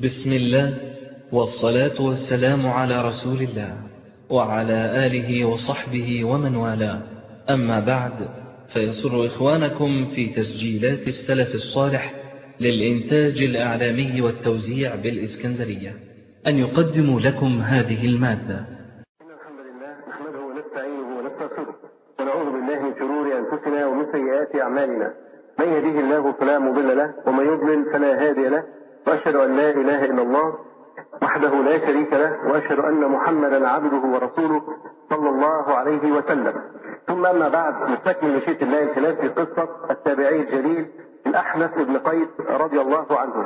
بسم الله والصلاة والسلام على رسول الله وعلى آله وصحبه ومن والاه. أما بعد، فيسر إخوانكم في تسجيلات السلف الصالح للإنتاج الإعلامي والتوزيع بالإسكندرية أن يقدموا لكم هذه المادة. إن الحمد لله نحمده ونستعينه ونستغفره ونعوذ بالله من شرور أنفسنا ومن سيئات أعمالنا. من يهده الله فلا مضل له ومن يضلل فلا هادي له، وأشهد أن لا إله إلا الله وحده لا شريك له، وأشهد أن محمدا عبده ورسوله صلى الله عليه وسلم. ثم أما بعد، نستكمل مشيئة الله الكلام في قصة التابعي الجليل الأحنف بن قيس رضي الله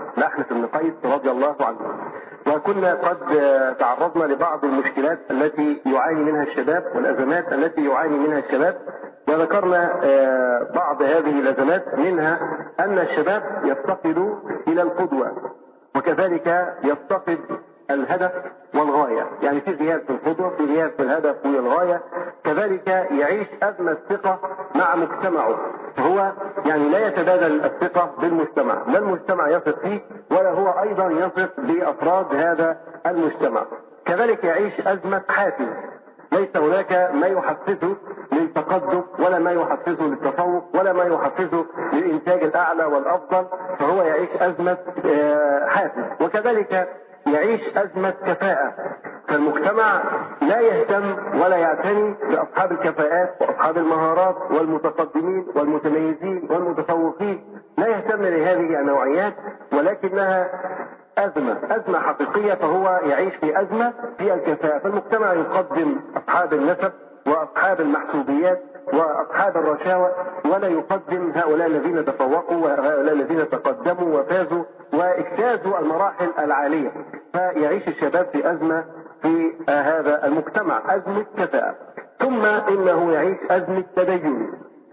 عنه. وكنا قد تعرضنا لبعض المشكلات التي يعاني منها الشباب والأزمات التي يعاني منها الشباب، وذكرنا بعض هذه الأزمات، منها أن الشباب يفتقد إلى القدوة، وكذلك يفتقد الهدف والغاية، يعني في غياب في القدوة، في غياب في الهدف والغاية. كذلك يعيش أزمة ثقة مع مجتمعه، فهو يعني لا يتبادل الثقة بالمجتمع، لا المجتمع يثق فيه ولا هو أيضا يثق بأفراد هذا المجتمع. كذلك يعيش أزمة حافز، ليس هناك ما يحفزه للتقدم ولا ما يحفزه للتفوق ولا ما يحفزه للإنتاج الأعلى والأفضل، فهو يعيش أزمة حافز. وكذلك يعيش أزمة كفاءة، فالمجتمع لا يهتم ولا يعتني بأصحاب الكفاءات وأصحاب المهارات والمتقدمين والمتميزين والمتفوقين، لا يهتم لهذه النوعيات، ولكنها أزمة حقيقية، فهو يعيش في أزمة في الكفاءة. فالمجتمع يقدم أصحاب النسب وأصحاب المحسوبيات وأصحاب الرشاوى، ولا يقدم هؤلاء الذين تفوقوا وهؤلاء الذين تقدموا وفازوا واجتازوا المراحل العالية. فيعيش الشباب في أزمة في هذا المجتمع، أزمة كفاءة. ثم إنه يعيش أزمة تدين.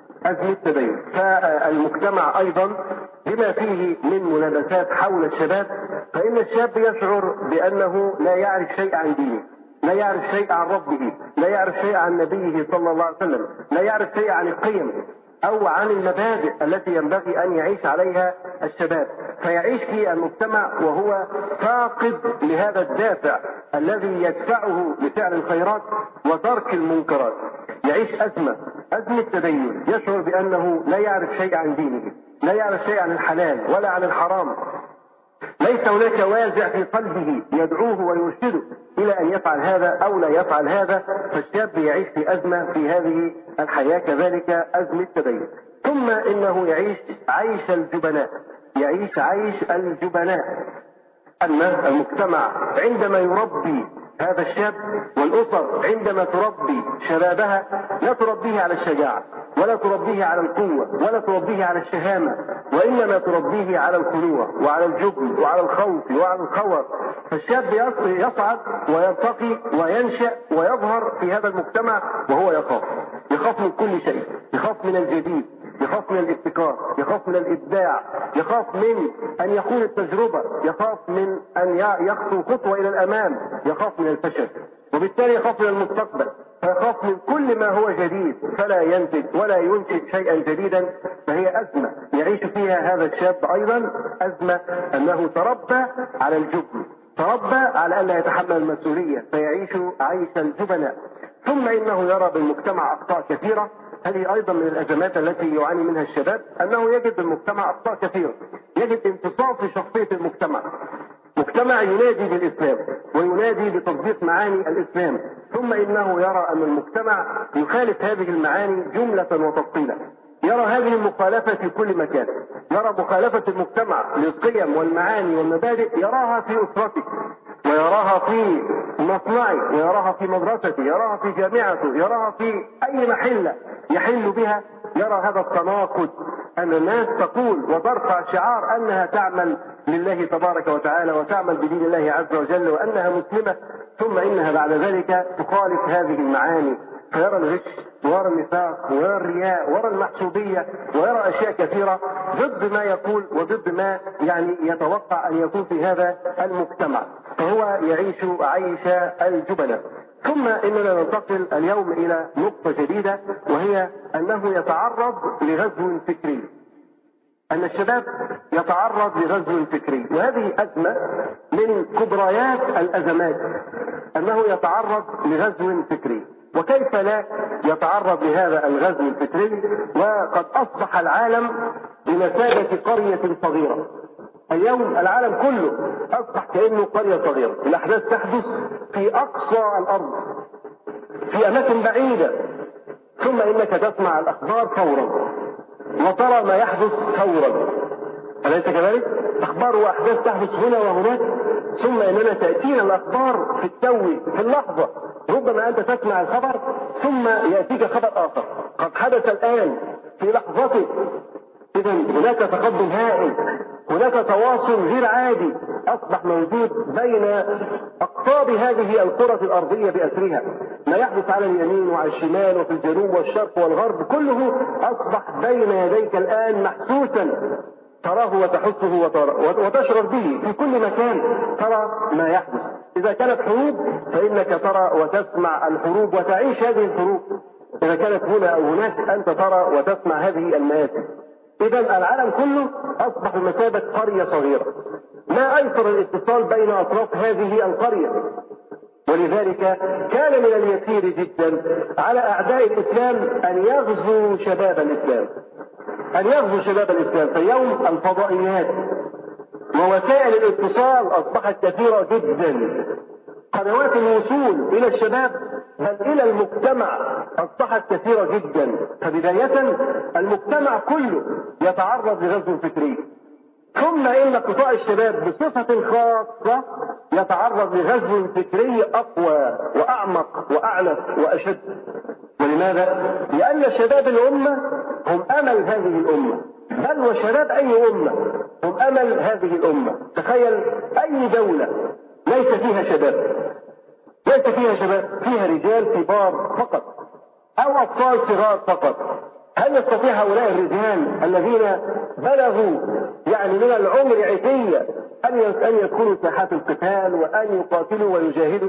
فالمجتمع أيضا بما فيه من ملابسات حول الشباب، فإن الشاب يشعر بأنه لا يعرف شيء عن دينه، لا يعرف شيء عن ربه، لا يعرف شيء عن نبيه صلى الله عليه وسلم، لا يعرف شيء عن القيم أو عن المبادئ التي ينبغي أن يعيش عليها الشباب. فيعيش في المجتمع وهو فاقد لهذا الدافع الذي يدفعه لفعل الخيرات وترك المنكرات. يعيش أزمة تدين، يشعر بأنه لا يعرف شيء عن دينه، لا يعرف شيء عن الحلال ولا عن الحرام، ليس هناك وازع في قلبه يدعوه ويرشده إلى أن يفعل هذا أو لا يفعل هذا. فالشاب يعيش في أزمة في هذه الحياة، كذلك أزمة تدين. ثم إنه يعيش عيش الجبناء، أن المجتمع عندما يربي هذا الشاب والأسر عندما تربي شبابها لا تربيه على الشجاعة ولا تربيه على القوة ولا تربيه على الشهامة، وإنما تربيه على الخنوع وعلى الجبن وعلى الخوف وعلى الخور. فالشاب يصعد ويرتقي وينشأ ويظهر في هذا المجتمع وهو يخاف من كل شيء، يخاف من الجديد، يخاف من الابتكار، يخاف من الإبداع، يخاف من أن يكون التجربة، يخاف من أن يخطو خطوة إلى الأمام، يخاف من الفشل، وبالتالي يخاف من المستقبل، فيخاف من كل ما هو جديد، فلا ينتج ولا ينشئ شيئا جديدا. فهي أزمة يعيش فيها هذا الشاب، أيضا أزمة أنه تربى على الجبن، تربى على أن لا يتحمل المسؤولية، فيعيش عيش الجبناء. ثم إنه يرى بالمجتمع أخطاء كثيرة. هذه أيضا من الأزمات التي يعاني منها الشباب، أنه يجد بالمجتمع أخطاء كثيرة، يجد انتصاب في شخصية المجتمع، مجتمع ينادي بالإسلام وينادي بتطبيق معاني الإسلام، ثم إنه يرى أن المجتمع يخالف هذه المعاني جملة وتفصيلا. يرى هذه المخالفة في كل مكان، يرى مخالفة المجتمع للقيم والمعاني والمبادئ، يراها في أسرته ويراها في مصنعه ويراها في مدرسته، يراها في جامعته، يراها في أي محلة يحل بها. يرى هذا التناقض، أن الناس تقول وترفع شعار أنها تعمل لله تبارك وتعالى وتعمل بدين الله عز وجل وأنها مسلمة، ثم إنها بعد ذلك تخالف هذه المعاني، فيرى الغش ويرى النفاق ويرى الرياء ويرى المحسوبية ويرى أشياء كثيرة ضد ما يقول وضد ما يعني يتوقع أن يكون في هذا المجتمع، فهو يعيش عيش الجبنة. ثم إننا ننتقل اليوم إلى نقطة جديدة، وهي أنه يتعرض لغزو فكري. أن الشباب يتعرض لغزو فكري، وهذه أزمة من كبريات الأزمات، أنه يتعرض لغزو فكري. وكيف لا يتعرض لهذا الغزو الفكري وقد أصبح العالم بمثابة قرية صغيرة؟ اليوم العالم كله أصبح كأنه قرية صغيرة، الأحداث تحدث في أقصى الأرض، في أماكن بعيدة، ثم إنك تسمع الأخبار فورا وترى ما يحدث فورا، أليس كذلك؟ أخبار وأحداث تحدث هنا وهناك، ثم إننا تأتينا الأخبار في التو في اللحظة. ربما أنت تسمع الخبر ثم يأتيك خبر آخر قد حدث الآن في لحظته. إذا هناك تقدم هائل، هناك تواصل غير عادي أصبح موجود بين أقطاب هذه الكرة الأرضية بأسرها. ما يحدث على اليمين وعلى الشمال وفي الجنوب والشرق والغرب كله أصبح بين يديك الآن محسوسا، تراه وتحسه وتشعر به في كل مكان، ترى ما يحدث. إذا كانت حروب فإنك ترى وتسمع الحروب وتعيش هذه الحروب، إذا كانت هنا أو هناك أنت ترى وتسمع هذه المآسي. إذا العالم كله أصبح بمثابة قرية صغيرة، ما أيسر الاتصال بين أطراف هذه القرية. ولذلك كان من اليسير جدا على أعداء الإسلام أن يغزوا شباب الإسلام، أن يغزوا شباب الإسلام. فاليوم الفضائيات ووسائل الاتصال أصبحت كثيرة جدا، قنوات الوصول إلى الشباب بل إلى المجتمع أصبحت كثيرة جدا. فبداية المجتمع كله يتعرض لغزو فكري، ثم إن قطاع الشباب بصفة خاصة يتعرض لغزو فكري أقوى وأعمق وأعنف وأشد. ولماذا؟ لأن شباب الأمة هم أمل هذه الأمة، بل وشباب أي أمة هم أمل هذه الأمة. تخيل أي دولة ليس فيها شباب، ليس فيها شباب، فيها رجال كبار فقط أو أطفال صغار فقط. هل يستطيع هؤلاء الرجال الذين بلغوا يعني من العمر عتية أن يدخلوا ساحات القتال وأن يقاتلوا ويجاهدوا؟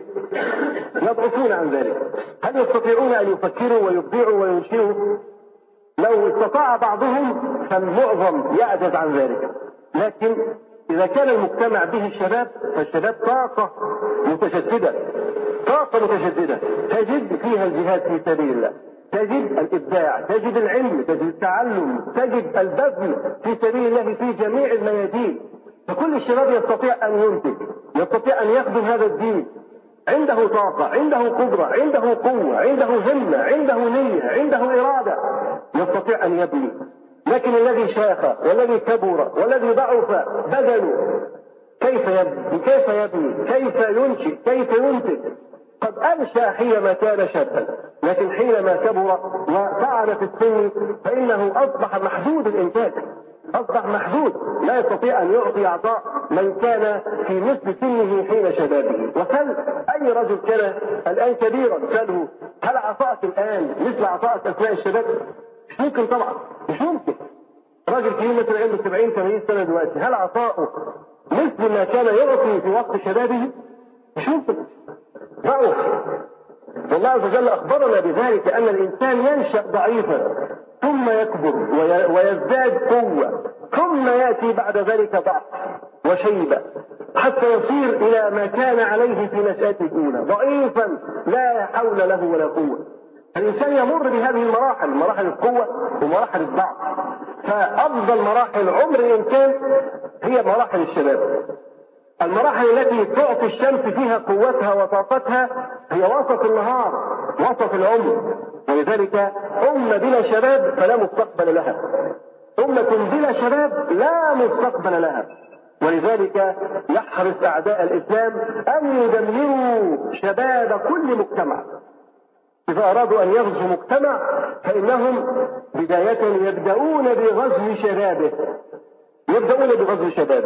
يضعفون عن ذلك. هل يستطيعون أن يفكروا ويبدعوا وينشئوا؟ لو استطاع بعضهم فالمعظم يعجز عن ذلك. لكن إذا كان المجتمع به الشباب فالشباب طاقة متجددة، طاقة متجددة تجد فيها الجهاد في سبيل الله، تجد الإبداع، تجد العلم، تجد التعلم، تجد البذل في سبيل الله في جميع الميادين. فكل الشباب يستطيع أن ينتج، يستطيع أن يخدم هذا الدين، عنده طاقة، عنده قدرة، عنده قوة، عنده همة، عنده نية، عنده إرادة، يستطيع أن يبني. لكن الذي شاخ والذي كبر والذي ضعف بدنه كيف يبني؟ كيف يبني؟ كيف ينشئ؟ كيف ينتج؟ قد أنشأ حينما كان شابا، لكن حينما كبر وطعن في السن فإنه أصبح محدود الإنتاج، أصبح محدود، لا يستطيع أن يعطي عطاء من كان في مثل سنه حين شبابه. وسل أي رجل كان الآن كبيرا، سأله هل عطاءك الآن مثل عطاءك أثناء الشباب؟ مش ممكن طبعا، مش ممكن. راجل كبير مثل عنده 70-80 سنة دلوقتي، هل عطاؤه مثل ما كان يعطي في وقت شبابه؟ مش ممكن. ضعف. والله عز وجل أخبرنا بذلك أن الإنسان ينشأ ضعيفا ثم يكبر ويزداد قوة، ثم يأتي بعد ذلك ضعف وشيبة حتى يصير إلى ما كان عليه في نشأته الأولى، ضعيفا لا حول له ولا قوة. الإنسان يمر بهذه المراحل، مراحل القوة ومراحل الضعف. فأفضل مراحل عمر الإنسان هي مراحل الشباب، المراحل التي تعطي الشمس فيها قوتها وطاقتها هي وسط النهار، وسط العمر. ولذلك أمة بلا شباب فلا مستقبل لها، أمة بلا شباب لا مستقبل لها. ولذلك يحرص أعداء الإسلام أن يدمروا شباب كل مجتمع. إذا أرادوا أن يغزوا مجتمع فإنهم بداية يبدأون بغزو شبابه، يبدأون بغزو شبابه.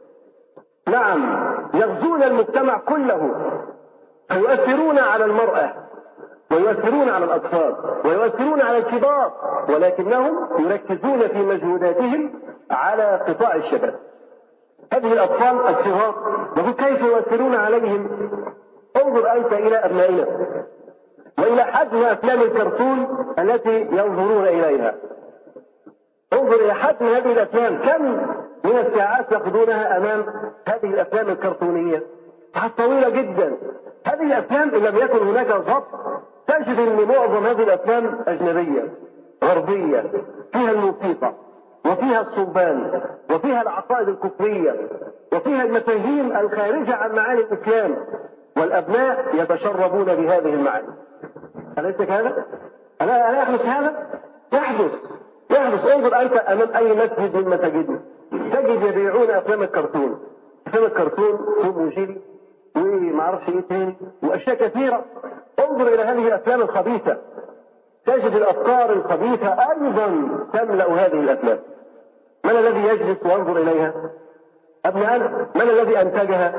نعم، يغزون المجتمع كله، فيؤثرون على المرأة ويؤثرون على الأطفال ويؤثرون على الكبار، ولكنهم يركزون في مجهوداتهم على قطاع الشباب. هذه الأطفال الصغار كيف يؤثرون عليهم؟ انظر أنت إلى أبنائنا وإلى حجم أفلام الكرتون التي ينظرون إليها. انظر إلى حجم هذه الأفلام، كم من الساعات يقضونها أمام هذه الأفلام الكرتونية، ساعات طويلة جدا. هذه الأفلام إن لم يكن هناك ضبط تجد أن معظم هذه الأفلام أجنبية غربية، فيها الموسيقى وفيها الصلبان وفيها العقائد الكفرية وفيها المفاهيم الخارجة عن معاني الإسلام، والأبناء يتشربون بهذه المعاني. أليس كذا؟ ألا يحدث هذا؟ يحدث. انظر أنت أمام أي مسجد من مساجدنا تجد يبيعون أفلام الكرتون، توم وجيري وما اعرفش ايه تاني واشياء كثيره. انظر الى هذه الافلام الخبيثه تجد الافكار الخبيثه ايضا تملا هذه الافلام. من الذي يجلس وينظر اليها؟ ابناءنا. من الذي انتجها؟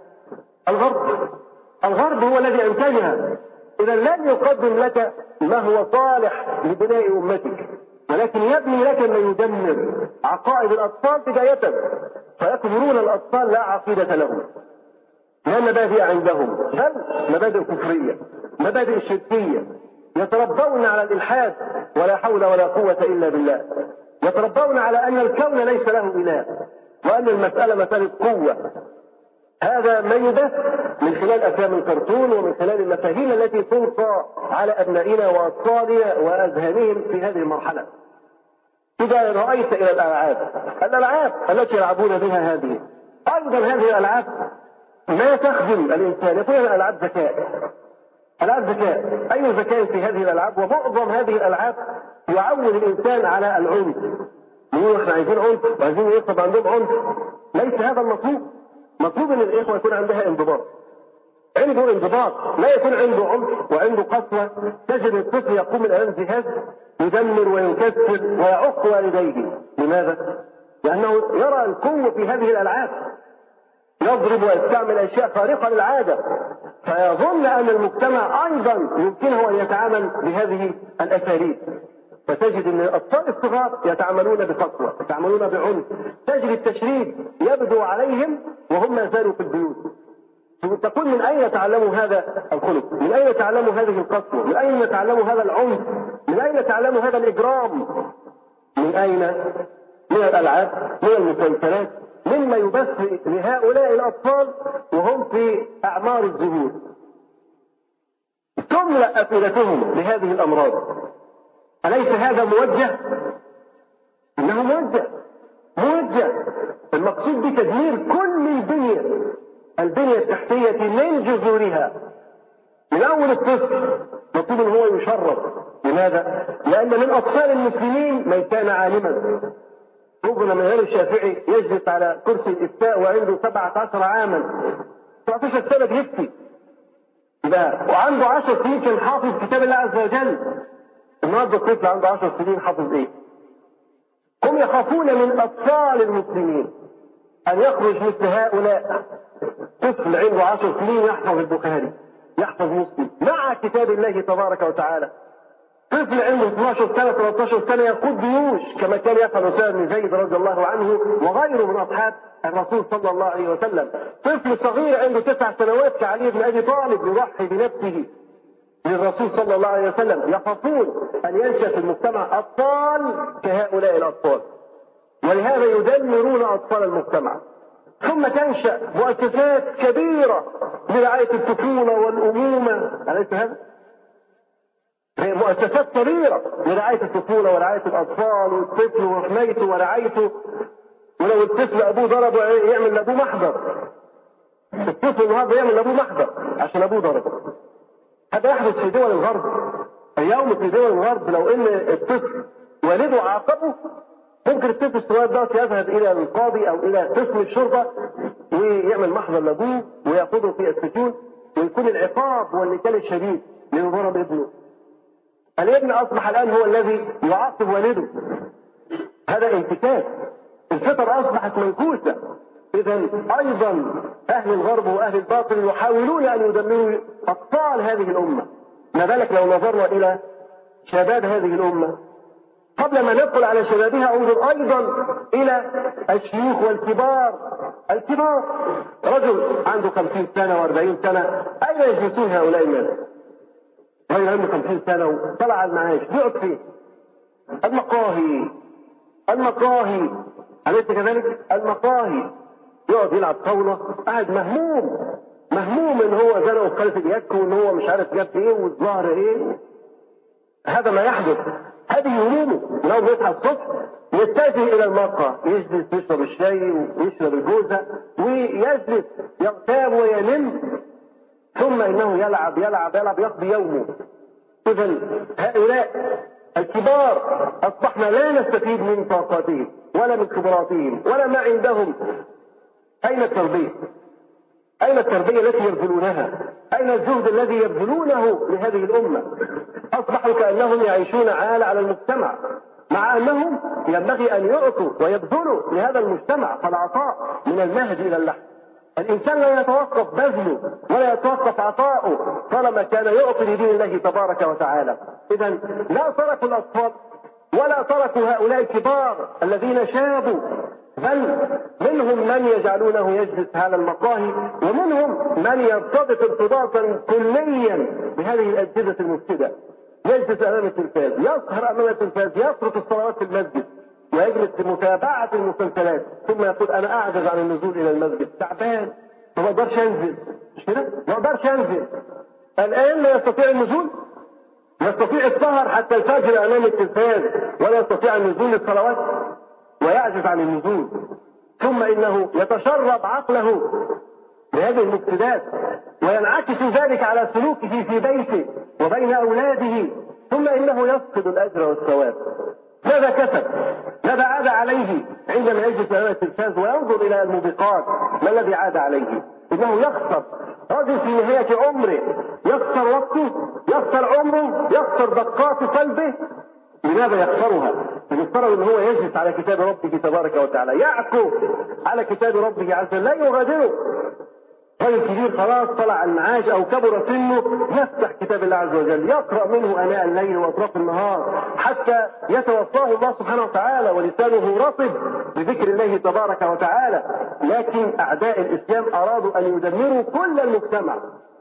الغرب هو الذي انتجها. اذا لن يقدم لك ما هو صالح لبناء امتك، ولكن يبني لك ما يدمر عقائد الاطفال بدايه، فيكبرون الاطفال لا عقيده لهم، لا مبادئ عندهم، بل مبادئ كفرية، مبادئ شركية، يتربون على الإلحاد ولا حول ولا قوة إلا بالله، يتربون على أن الكون ليس له إله وأن المسألة مسألة قوة. هذا ما يبث من خلال أفلام الكرتون ومن خلال المفاهيم التي تلقى على أبنائنا وأطفالنا وأذهانهم في هذه المرحلة. إذا رأيت إلى الألعاب التي يلعبون بها هذه، أيضا هذه الألعاب ما تخدم الإنسان، يكون الألعاب ذكاء. أي ذكاء في هذه الألعاب؟ ومعظم هذه الألعاب يعود الإنسان على العنف. يقولوا احنا عايزين عنف وعايزين يكتب عندهم عنف. ليس هذا المطلوب. مطلوب ان الإخوة يكون عندها انضباط، عنده انضباط، لا يكون عنده عنف وعنده قسوة. تجد الطفل يقوم من أمام جهاز يدمر ويكسر ويعق والديه. لماذا؟ لأنه يرى القوة في هذه الألعاب، يضرب ويستعمل أشياء خارقة للعادة، فيظن أن المجتمع أيضا يمكنه أن يتعامل بهذه الأساليب. فتجد أن الأطفال الصغار يتعاملون بقسوة، يتعاملون بعنف. تجد التشريد يبدو عليهم وهم ما زالوا في البيوت. تقول من أين تعلموا هذا الخلق؟ من أين تعلموا هذه القسوة؟ من أين تعلموا هذا العنف؟ من أين تعلموا هذا الإجرام؟ من أين؟ من الألعاب، من المسلسلات، مما يبث لهؤلاء الأطفال وهم في أعمار الزهور. تملأ أفئدتهم بهذه الأمراض. أليس هذا موجه؟ إنه موجه. المقصود بتدمير كل البنية التحتية من جذورها. من أول الطفل مطلوب أن هو يشرب. لماذا؟ لأن من أطفال المسلمين من كان عالما. ربنا من غير الشافعي يجلس على كرسي الإفتاء وعنده 17 عاما، 19 سنة بيفتي، وعنده 10 سنين كان حافظ كتاب الله عز وجل. النهارده الطفل عنده 10 سنين حافظ ايه؟ هم يخافون من أطفال المسلمين أن يخرج مثل هؤلاء. طفل عنده 10 سنين يحفظ البخاري، يحفظ مسلم مع كتاب الله تبارك وتعالى. طفل عنده 12 سنة 13 سنة يقود جيوش كما كان يفعل أسامة بن زيد رضي الله عنه وغيره من أصحاب الرسول صلى الله عليه وسلم. طفل صغير عنده 9 سنوات كعلي بن أبي طالب يضحي بنفسه للرسول صلى الله عليه وسلم. يخافون أن ينشأ في المجتمع أطفال كهؤلاء الأطفال، ولهذا يدمرون أطفال المجتمع. ثم تنشأ مؤسسات كبيرة لرعاية الطفولة والأمومة. أليس هذا؟ مؤسسات كبيرة لرعاية الطفولة ورعاية الأطفال والطفل وحمايته ورعايته. ولو الطفل أبوه ضربه يعمل لأبوه محضر. الطفل النهارده يعمل لأبوه محضر عشان أبوه ضربه. هذا يحدث في دول الغرب اليوم. في دول الغرب لو إن الطفل والده عاقبه، ممكن الطفل الصغير ده يذهب إلى القاضي أو إلى قسم الشرطة ويعمل محضر لأبوه ويأخذه في السجون، ويكون العقاب والنكال الشديد لأنه ضرب ابنه. الابن أصبح الآن هو الذي يعاقب والده. هذا انتكاس. الفطر أصبحت منكوسة. إذا أيضا أهل الغرب وأهل الباطل يحاولون أن يدمروا أطفال هذه الأمة. ما بالك لو نظرنا إلى شباب هذه الأمة؟ قبل ما ندخل على شبابها انظر أيضا إلى الشيوخ والكبار. رجل عنده 50 سنة و40 سنة، أين يجلسون هؤلاء الناس؟ رجل عنده 50 سنة وطلع على المعاش، يقعد فين؟ المقاهي المقاهي، أليس كذلك؟ المقاهي يقعد يلعب طاولة، قاعد مهموم ان هو زنق وخلف اليك وان هو مش عارف جاب ايه والظهر ايه. هذا ما يحدث، هذه همومه. لو يصحى الصبح يتجه الى المقهى، يجلس يشرب الشاي ويشرب الجوزة ويجلس يغتاب وينم، ثم انه يلعب يقضي يومه. اذا هؤلاء الكبار اصبحنا لا نستفيد من طاقاتهم ولا من خبراتهم ولا ما عندهم. اين التربية؟ أين التربية التي يبذلونها؟ أين الجهد الذي يبذلونه لهذه الأمة؟ أصبحوا كأنهم يعيشون عالة على المجتمع، مع أنهم ينبغي أن يعطوا ويبذلوا لهذا المجتمع، فالعطاء من المهد إلى اللحم. الإنسان لا يتوقف بذله ولا يتوقف عطاؤه طالما كان يعطي لدين الله تبارك وتعالى. إذا لا تركوا الأطفال ولا تركوا هؤلاء الكبار الذين شابوا، بل منهم من يجعلونه يجلس على المقاهي، ومنهم من يرتبط ارتباطا كليا بهذه الأجهزة المفسدة. يجلس أمام التلفاز، يسهر أمام التلفاز، يترك الصلوات في المسجد ويجلس لمتابعة المسلسلات، ثم يقول أنا أعجز عن النزول إلى المسجد، تعبان ما أقدرش أنزل. مش كده؟ ما أقدرش أنزل. الآن لا يستطيع النزول، يستطيع السهر حتى الفجر أمام التلفاز ولا يستطيع النزول للصلوات ويعجز عن النزول. ثم إنه يتشرب عقله بهذه المفسدات وينعكس ذلك على سلوكه في بيته وبين أولاده، ثم إنه يفقد الأجر والثواب. ماذا كسب؟ ماذا عاد عليه عندما يجلس أمام التلفاز وينظر إلى الموبقات؟ ما الذي عاد عليه؟ إنه يخسر. رجل في نهاية عمره يخسر وقته، يخسر عمره، يخسر دقات قلبه. لماذا يخسرها؟ يفترض ان هو يجلس على كتاب ربه تبارك وتعالى، يعكف على كتاب ربه عز وجل، لا يغادره. رجل كبير خلاص طلع المعاش او كبر سنه، يفتح كتاب الله عز وجل يقرأ منه اناء الليل واطراف النهار حتى يتوفاه الله سبحانه وتعالى ولسانه رطب بذكر الله تبارك وتعالى. لكن اعداء الاسلام ارادوا ان يدمروا كل المجتمع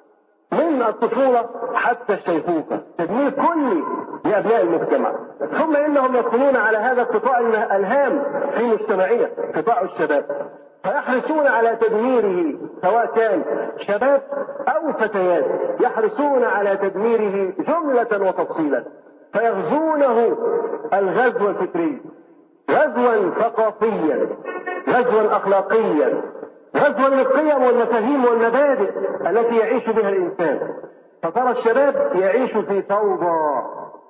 من الطفولة حتى الشيخوخة، تدمير كلي لأبناء المجتمع. ثم إنهم يدخلون على هذا القطاع الهام في مجتمعنا، قطاع الشباب، فيحرصون على تدميره، سواء كان شباب أو فتيات، يحرصون على تدميره جملة وتفصيلا، فيغزونه الغزو الفكري، غزوا ثقافيا، غزوا أخلاقيا، غزوا للقيم والمفاهيم والمبادئ التي يعيش بها الإنسان. فترى الشباب يعيش في فوضى.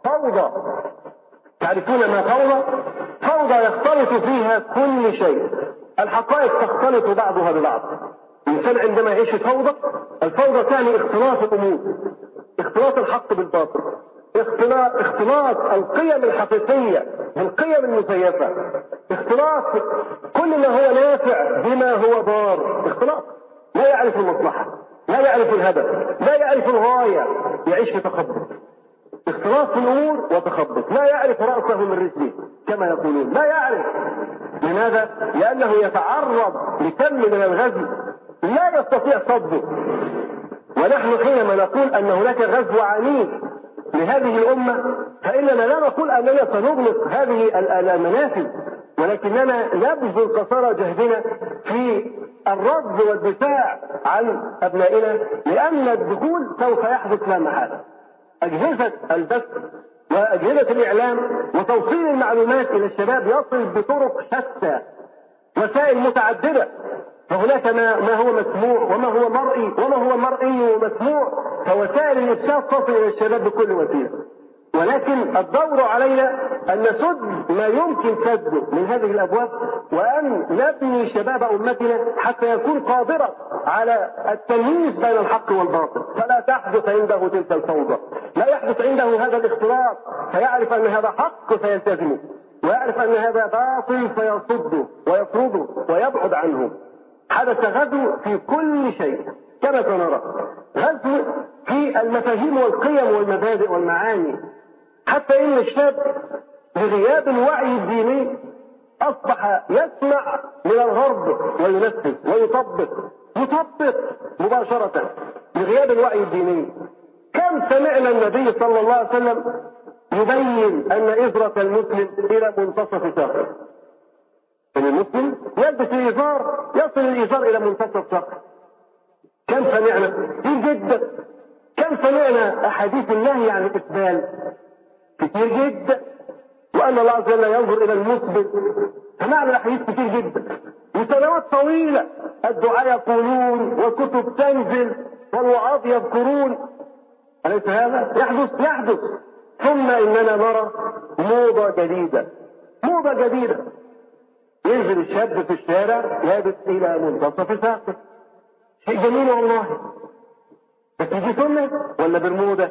تعرفون ما فوضى؟ فوضى يختلط فيها كل شيء، الحقائق تختلط بعضها ببعض. الإنسان عندما يعيش فوضى، الفوضى تعني اختلاط الأمور، اختلاط الحق بالباطل، اختلاط القيم الحقيقية بالقيم المزيفة، اختلاط كل ما هو نافع بما هو ضار، اختلاط. لا يعرف المصلحة، لا يعرف الهدف، لا يعرف الغاية، يعيش في تخبط، اختلاط في الأمور وتخبط، لا يعرف رأسه من رجله كما يقولون، لا يعرف. لماذا؟ لأنه يتعرض لكم من الغزو لا يستطيع صده. ونحن حينما نقول أن هناك غزو عنيف لهذه الأمة، فإننا لا نقول أننا سنغلق هذه المنافذ، ولكننا نبذل قصارى جهدنا في الرد والدفاع عن أبنائنا، لأن الدخول سوف يحدث لا محالة. أجهزة البث وأجهزة الإعلام وتوصيل المعلومات إلى الشباب يصل بطرق شتى، وسائل متعددة، فهناك ما هو مسموع وما هو مرئي وما هو مرئي ومسموع، فوسائل الإرشاد تصل إلى الشباب بكل وسيلة. ولكن الدور علينا أن نسد ما يمكن سده من هذه الأبواب، وأن نبني شباب أمتنا حتى يكون قادرا على التمييز بين الحق والباطل، فلا تحدث عنده تلك الفوضى، لا يحدث عنده هذا الاختلاط، فيعرف أن هذا حق فيلتزمه، ويعرف أن هذا باطل فيصده ويطرده ويبعد عنه. حدث غزو في كل شيء كما سنرى، غزو في المفاهيم والقيم والمبادئ والمعاني، حتى إن الشاب بغياب الوعي الديني أصبح يسمع من الغرب وينفذ ويطبق مباشرة بغياب الوعي الديني. كم سمعنا النبي صلى الله عليه وسلم يبين أن إزرة المسلم إلى منتصف شهر. أن المسلم يلبس الإزار، يصل الإزار إلى منتصف شهر. كم سمعنا كثير جدا، كم سمعنا أحاديث النهي عن الإسبال كثير جدا، وأن الله عز وجل ينظر إلى المسبل. سمعنا الأحاديث كثير جدا وسنوات طويلة، الدعاء يقولون وكتب تنزل والوعاظ يذكرون. أليس هذا يحدث؟ ثم إننا نرى موضة جديدة، موضة جديدة، ينزل الشاب في الشارع لابس إلى منتصف ساقه. شيء جميل والله، بس دي سنة ولا برموده؟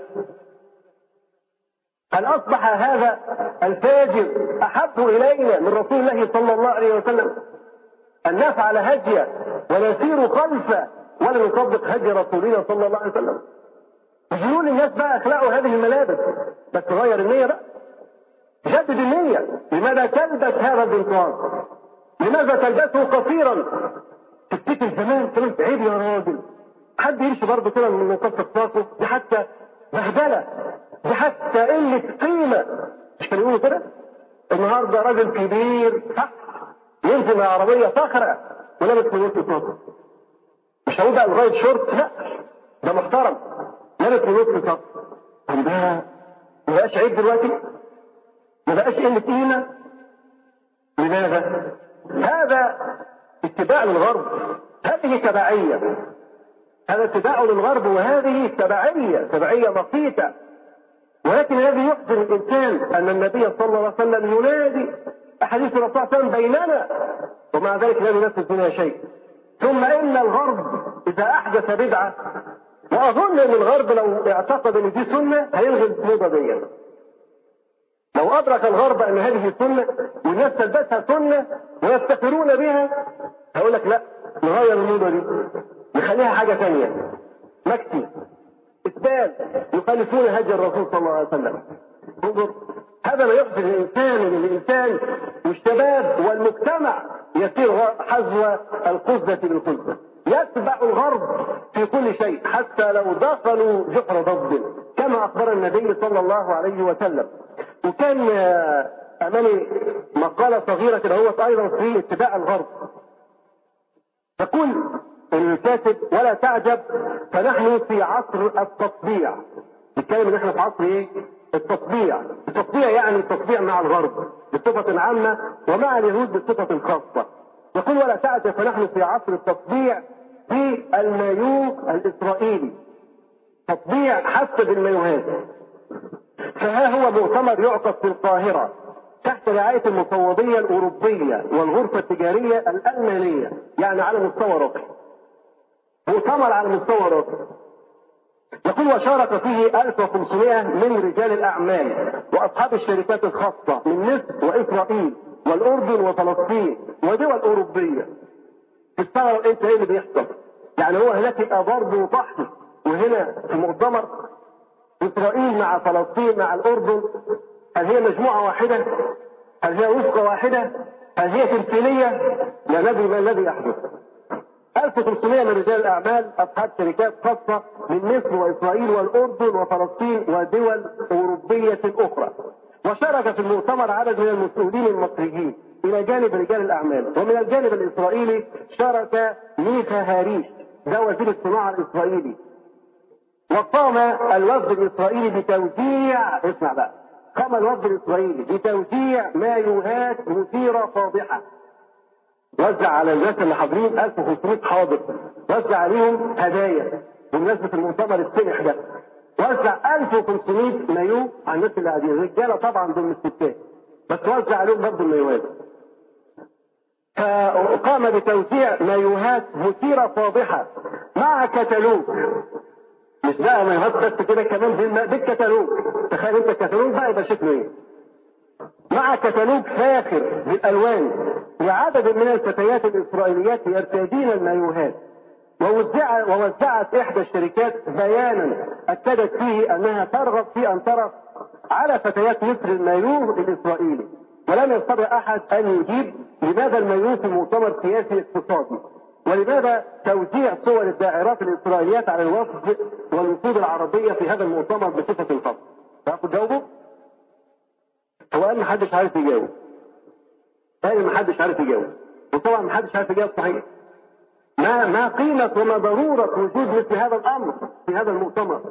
هل أصبح هذا الفاجر أحب إلينا من رسول الله صلى الله عليه وسلم أن نفعل هديه ونسير خلفه ولا نطبق هدي رسولنا صلى الله عليه وسلم؟ يقولون الناس بقى اخلقوا هذه الملابس، بس غير النية بقى، جدد النية. لماذا تلبس هذا البنطلون؟ لماذا تلبسه قصيرا؟ تفتكر زمان كنت عيب يا راجل، حد يمشي برضه كده من منتصف ساقه؟ دي حتى بهدله، دي حتى قله قيمه. مش كانوا يقولوا كده؟ النهارده راجل كبير صح ينزل من عربيه فخره ولابس من نص ساقه، مش هقول بقى لغايه شورت، لا ده محترم لابس من نص ساقه. طب ده ما بقاش عيب دلوقتي؟ ما بقاش قله قيمه؟ لماذا؟ هذا اتباع للغرب، هذه تبعية، هذا اتباع للغرب، وهذه تبعية مقيتة. ولكن الذي يحزن الإنسان أن النبي صلى الله عليه وسلم ينادي أحاديث الرسول صلى الله عليه وسلم بيننا، ومع ذلك لا ينفذ منها شيء. ثم إن الغرب إذا أحدث بدعة، وأظن أن الغرب لو اعتقد أن دي سنة هيلغي الموضة دي. لو أدرك الغرب أن هذه سنة والناس تلبسها سنة ويفتخرون بها، هقول لك لا نغير الموضة دي نخليها حاجة ثانية، مكتي إسبال، يخالفون هدي الرسول صلى الله عليه وسلم. انظر، هذا ما يحزن الإنسان، أن الإنسان والشباب والمجتمع يسير حذو القزة بالقزة، يتبع الغرب في كل شيء حتى لو دخلوا جحر ضب، كما أخبر النبي صلى الله عليه وسلم. وكان أمامي مقالة صغيرة كده هو أيضا في اتباع الغرب، تقول الكاتب: ولا تعجب فنحن في عصر التطبيع. نتكلم ان احنا في عصر ايه؟ التطبيع. التطبيع يعني التطبيع مع الغرب بصفة عامة ومع اليهود بصفة خاصة. يقول: ولا تعجب فنحن في عصر التطبيع في المايو الإسرائيلي، تطبيع حتى بالمايوهات. فها هو مؤتمر يعقد في القاهرة تحت رعاية المفوضية الأوروبية والغرفة التجارية الألمانية، يعني على مستوى راقي، مؤتمر على مستوى راقي. يقول: وشارك فيه 1500 من رجال الأعمال وأصحاب الشركات الخاصة من مصر وإسرائيل والأردن وفلسطين ودول أوروبية. تستغرب أنت إيه اللي بيحصل؟ يعني هو هناك يبقى ضرب وطحن، وهنا في مؤتمر إسرائيل مع فلسطين مع الأردن. هل هي مجموعة واحدة؟ هل هي وفقة واحدة؟ هل هي تمثيلية؟ لا ندري ما الذي يحدث. 1500 من رجال الأعمال أصحاب شركات خاصة من مصر وإسرائيل والأردن وفلسطين ودول أوروبية أخرى. وشارك في المؤتمر عدد من المسؤولين المصريين إلى جانب رجال الأعمال. ومن الجانب الإسرائيلي شارك ميخا هاريش، ده وزير الصناعة الإسرائيلي. وقام الوفد الإسرائيلي بتوزيع، اسمع بقى، قام الوفد الإسرائيلي بتوزيع مايوهات مثيرة فاضحة. وزع على الناس اللي حاضرين 1500 حاضر، وزع عليهم هدايا بمناسبة المؤتمر السنح ده. وزع 1500 مايو على الناس اللي قاعدين، الرجاله طبعا دول الستات، بس وزع عليهم برضه المايوهات. فقام بتوزيع مايوهات مثيرة فاضحة مع كتالوج، مش بقى مايوهات بس كده، كمان بالكتالوج. تخيل انت الكتالوج بقى يبقى شكله ايه؟ مع كتالوج فاخر بالالوان لعدد من الفتيات الاسرائيليات يرتدين المايوهات. ووزعت احدى الشركات بيانا اكدت فيه انها ترغب في ان ترى على فتيات مصر المايوه الاسرائيلي. ولم يستطع احد ان يجيب لماذا المايوه في مؤتمر سياسي اقتصادي، ولماذا توزيع صور الداعرات الاسرائيليات على الوفد والوفود العربيه في هذا المؤتمر بصفه خاصه. تعرفوا تجاوبوا؟ هو قال محدش عارف يجاوب. قال محدش عارف يجاوب، وطبعا محدش عارف يجاوب صحيح. ما قيمة وما ضرورة وجود مثل هذا الأمر في هذا المؤتمر؟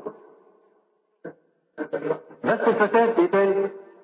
بس الفساد ايه تاني؟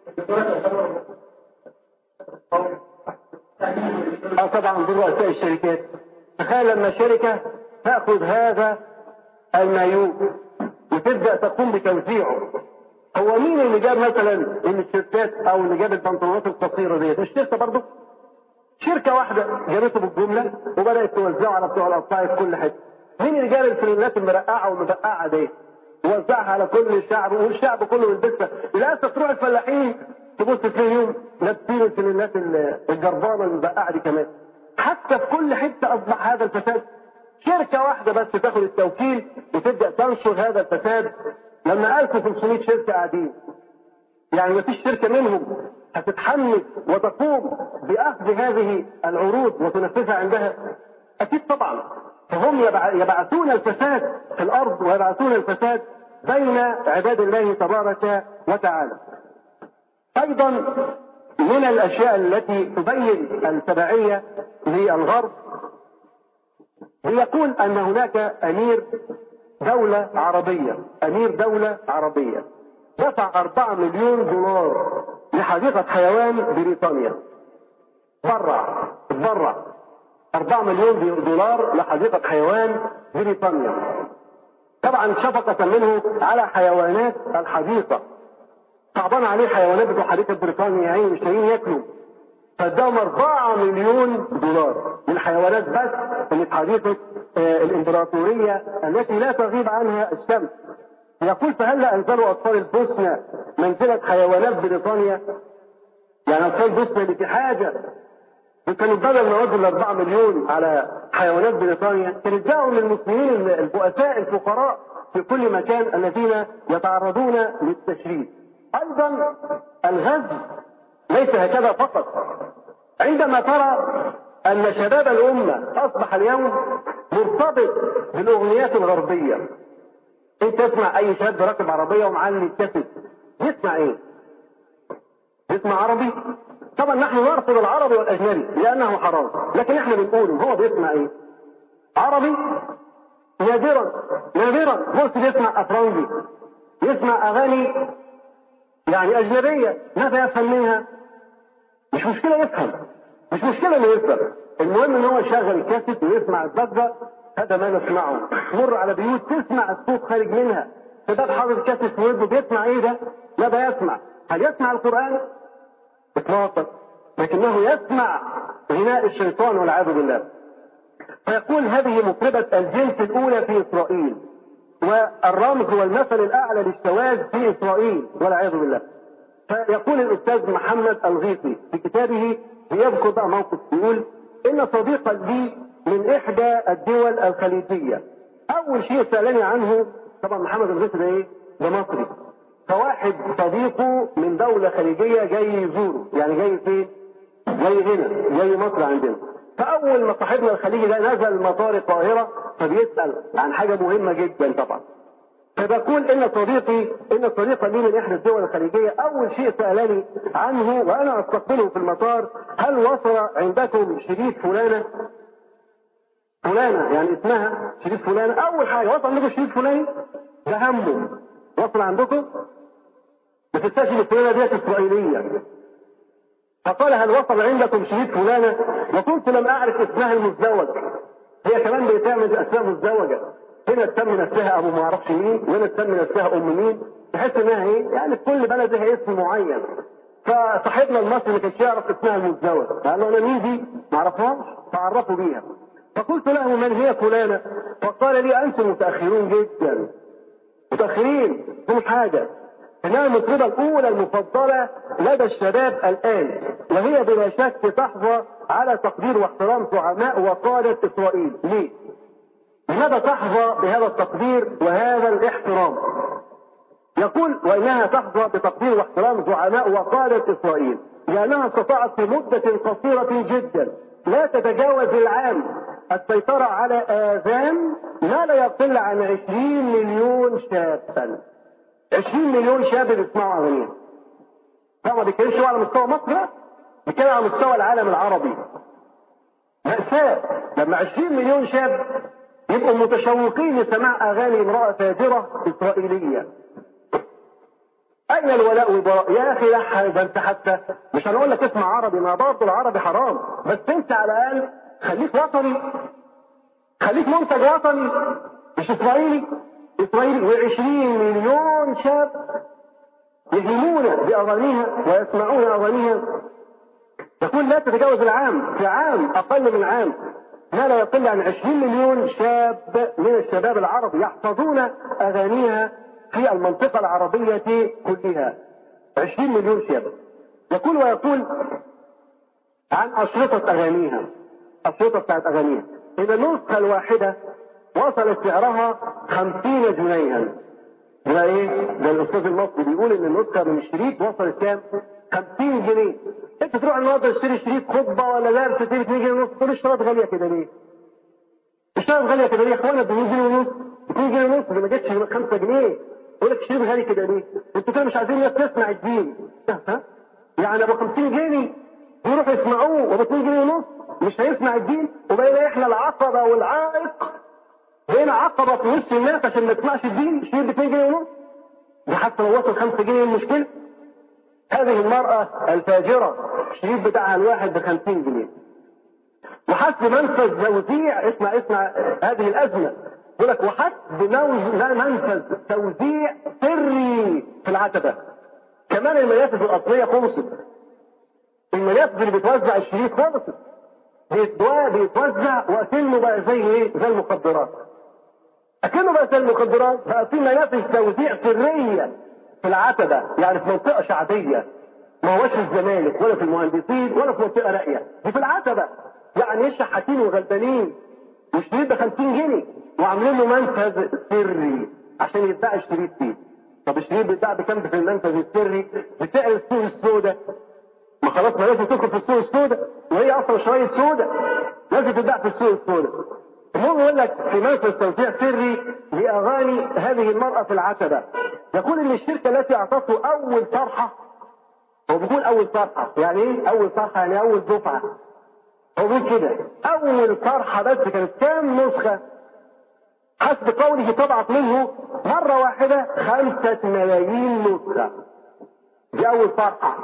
طبعا دول رؤساء الشركات. تخيل لما شركة تأخذ هذا المايو وتبدأ تقوم بتوزيعه. هو مين اللي جاب مثلا من الشركات او اللي جاب البنطلونات القصيرة دي؟ مش شركة برضه؟ شركة واحدة جابته بالجملة وبدأت توزعه على بتوع القطاع في كل حتة. مين اللي جاب الفلينات المرقعة والمبقعة دي ووزعها على كل الشعب، والشعب كله يلبسها؟ للأسف تروح الفلاحين تبص تلاقيهم لابسين الفلينات الجربانة المبقعة دي كمان. حتى في كل حتة أصبح هذا الفساد. شركة واحدة بس تاخد التوكيل وتبدأ تنشر هذا الفساد، لما 1500 شركة قاعدين. يعني ما فيش شركة منهم هتتحمل وتقوم بأخذ هذه العروض وتنفذها عندها؟ أكيد طبعا. فهم يبعثون الفساد في الأرض ويبعثون الفساد بين عباد الله تبارك وتعالى. أيضا من الأشياء التي تبين التبعية للغرب يقول أن هناك أمير دولة عربية دفع 4 مليون دولار لحديقة حيوان بريطانيا. تبرع 4 مليون دولار لحديقة حيوان بريطانيا، طبعا شفقة منه على حيوانات الحديقة. صعبان عليه حيوانات بتوع حديقة بريطانيا يعني مش لاقيين ياكلوا، فاداهم 4 مليون دولار للحيوانات بس اللي في حديقة الامبراطورية التي لا تغيب عنها الشمس. يقول فهل انزلوا اطفال البوسنة منزلة حيوانات بريطانيا؟ يعني اطفال البوسنة اللي في حاجة كانوا بدل ما يوزعوا 4 مليون على حيوانات بريطانيا كانوا ادعوا للمسلمين البؤساء الفقراء في كل مكان الذين يتعرضون للتشريد. ايضا الغزو ليس هكذا فقط. عندما ترى ان شباب الامة اصبح اليوم مرتبط بالاغنيات الغربية، انت تسمع اي شاب راكب عربية ومعلي الكاسيت يسمع ايه؟ يسمع عربي؟ طبعا نحن نرفض العربي والاجنبي لانه حرام، لكن احنا بنقول هو بيسمع ايه؟ عربي؟ نادرا بص بيسمع افرنجي، يسمع اغاني يعني اجنبية ماذا يفهم منها؟ مش مشكلة يفهم، مش مشكلة انه يفهم، المهم ان هو يشغل الكاسيت ويسمع الضجة. هذا ما نسمعه. مر على بيوت تسمع الصوت خارج منها، شباب حاضر كاسيت في ودنه بيسمع ايه ده؟ لا ده يسمع. هل يسمع القرآن؟ اطلاقا، لكنه يسمع غناء الشيطان والعياذ بالله. فيقول هذه مطربة الجنس الأولى في إسرائيل، والرمز والمثل الأعلى للشواذ في إسرائيل والعياذ بالله. فيقول الأستاذ محمد الغيثي في كتابه بيذكر بقى موقف، يقول إن صديقا لي من إحدى الدول الخليجية أول شيء سألني عنه، طبعا محمد الغيثي ده إيه؟ ده مصري، فواحد صديقه من دولة خليجية جاي يزوره، يعني جاي فين؟ جاي هنا، جاي مصر عندنا. فأول ما صاحبنا الخليجي ده نزل مطار القاهرة فبيسأل عن حاجة مهمة جدا طبعا. فبقول إن صديقا لي من إحدى الدول الخليجية أول شيء سألني عنه وأنا أستقبله في المطار، هل وصل عندكم شريط فلانة يعني اسمها شريط فلانة؟ أول حاجة وصل عندكم شريط فلاني؟ ده همه. وصل عندكم؟ ما تستشهد الفلانة ديت إسرائيلية. فقال هل وصل عندكم شريط فلانة؟ وكنت لم أعرف اسمها المزدوج. هي كمان بتعمل أسماء مزدوجة، هنا تسمي نفسها أبو ما أعرفش مين، وهنا تسمي نفسها أم مين، تحس إنها إيه؟ يعني في كل بلد لها اسم معين. فصاحبنا المصري ما كانش يعرف اسمها المزدوج، قال له أنا مين دي؟ ما أعرفهاش، فعرفوا بيها. فقلت له من هي فلانة؟ فقال لي أنتم متأخرون جدا، متأخرين دون حاجة، إنها المطربة الأولى المفضلة لدى الشباب الآن، وهي بلا شك تحظى على تقدير واحترام زعماء وقادة إسرائيل. ليه؟ لماذا تحظى بهذا التقدير وهذا الاحترام؟ يقول وإنها تحظى بتقدير واحترام زعماء وقادة إسرائيل لأنها استطاعت في مدة قصيرة جدا لا تتجاوز العام السيطرة على آذان ما لا يقل عن 20 مليون شابا. 20 مليون شاب بيسمعوا أغانيها. طبعا ما بيتكلمش على مستوى مصر، لا بيتكلم على مستوى العالم العربي. مأساة لما 20 مليون شاب يبقوا متشوقين لسماع اغاني امرأة فاجرة اسرائيلية. اين الولاء والبراء يا اخي؟ لا ده انت حتى مش هنقول لك اسمع عربي، ما برضه العربي حرام، بس انت على الاقل خليك وطني، خليك منتج وطني مش اسرائيلي. اسرائيلي و20 مليون شاب يهيمون باغانيها ويسمعون اغانيها، تكون لا تتجاوز العام، في عام اقل من عام ما لا يقل عن 20 مليون شاب من الشباب العرب يحفظون اغانيها في المنطقة العربية كلها. 20 مليون شاب. يقول ويقول عن أشرطة أغانيها، أشرطة بتاعت أغانيها، إن النسخة الواحدة وصل سعرها 50 جنيها. ده إيه؟ ده الأستاذ المصري بيقول إن النسخة من الشريط وصلت كام؟ 50 جنيه. أنت تروح النهارده تشتري شريط خطبة ولا لابس تشتري 2 جنيه ونص، تقول الشرايط غالية كده ليه؟ الشرايط غالية كده ليه يا إخوانا؟ ب 2 جنيه ونص، 2 جنيه ونص دي ما جتش 5 جنيه. يقول لك الشريط غالي كده ليه؟ انتوا كده مش عايزين الناس تسمع الدين. ها؟ يعني ابو 50 جنيه يروحوا يسمعوه وب 2 جنيه ونص مش هيسمع الدين، وبقينا احنا العقبه والعائق، بقينا عقبه في وسط الناس عشان ما تسمعش الدين. الشريط ب 2 جنيه ونص ده حتى لو وصل 5 جنيه المشكله. هذه المراه الفاجره الشريط بتاعها الواحد ب 50 جنيه. وحسب منفذ توزيع، اسمع هذه الازمه، يقول لك وحسب منفذ توزيع سري في العتبة. كمان المنافذ الأصلية خلصت، المنافذ اللي بتوزع الشريط خلصت، بيتوزع وأكنه بقى زي ايه؟ زي المخدرات. أكنه بقى زي المخدرات، بقى في منافذ توزيع سرية في العتبة، يعني في منطقة شعبية، ما هوش في الزمالك ولا في المهندسين ولا في منطقة راقية، دي في العتبة، يعني الشحاتين وغلبانين، والشريط ب 50 جنيه وعاملين له منفذ سري عشان يتباع الشريط فيه. طب الشريط بيتباع بكام في المنفذ السري؟ بسعر السوق السوداء. ما خلاص ما لازم تدخل في السوق السوداء، وهي اصلا شرايط سوداء لازم تتباع في السوق السوداء. المهم يقول لك في منفذ توزيع سري لاغاني هذه المرأة في العتبة. يقول ان الشركة التي اعطته اول طرحة، هو بيقول اول طرحة يعني ايه؟ اول طرحة يعني اول دفعة. هو بيقول كده اول طرحة بس كانت كام نسخة؟ حسب قوله طبعت منه مرة واحدة 5 ملايين نسخة. دي اول طرحة،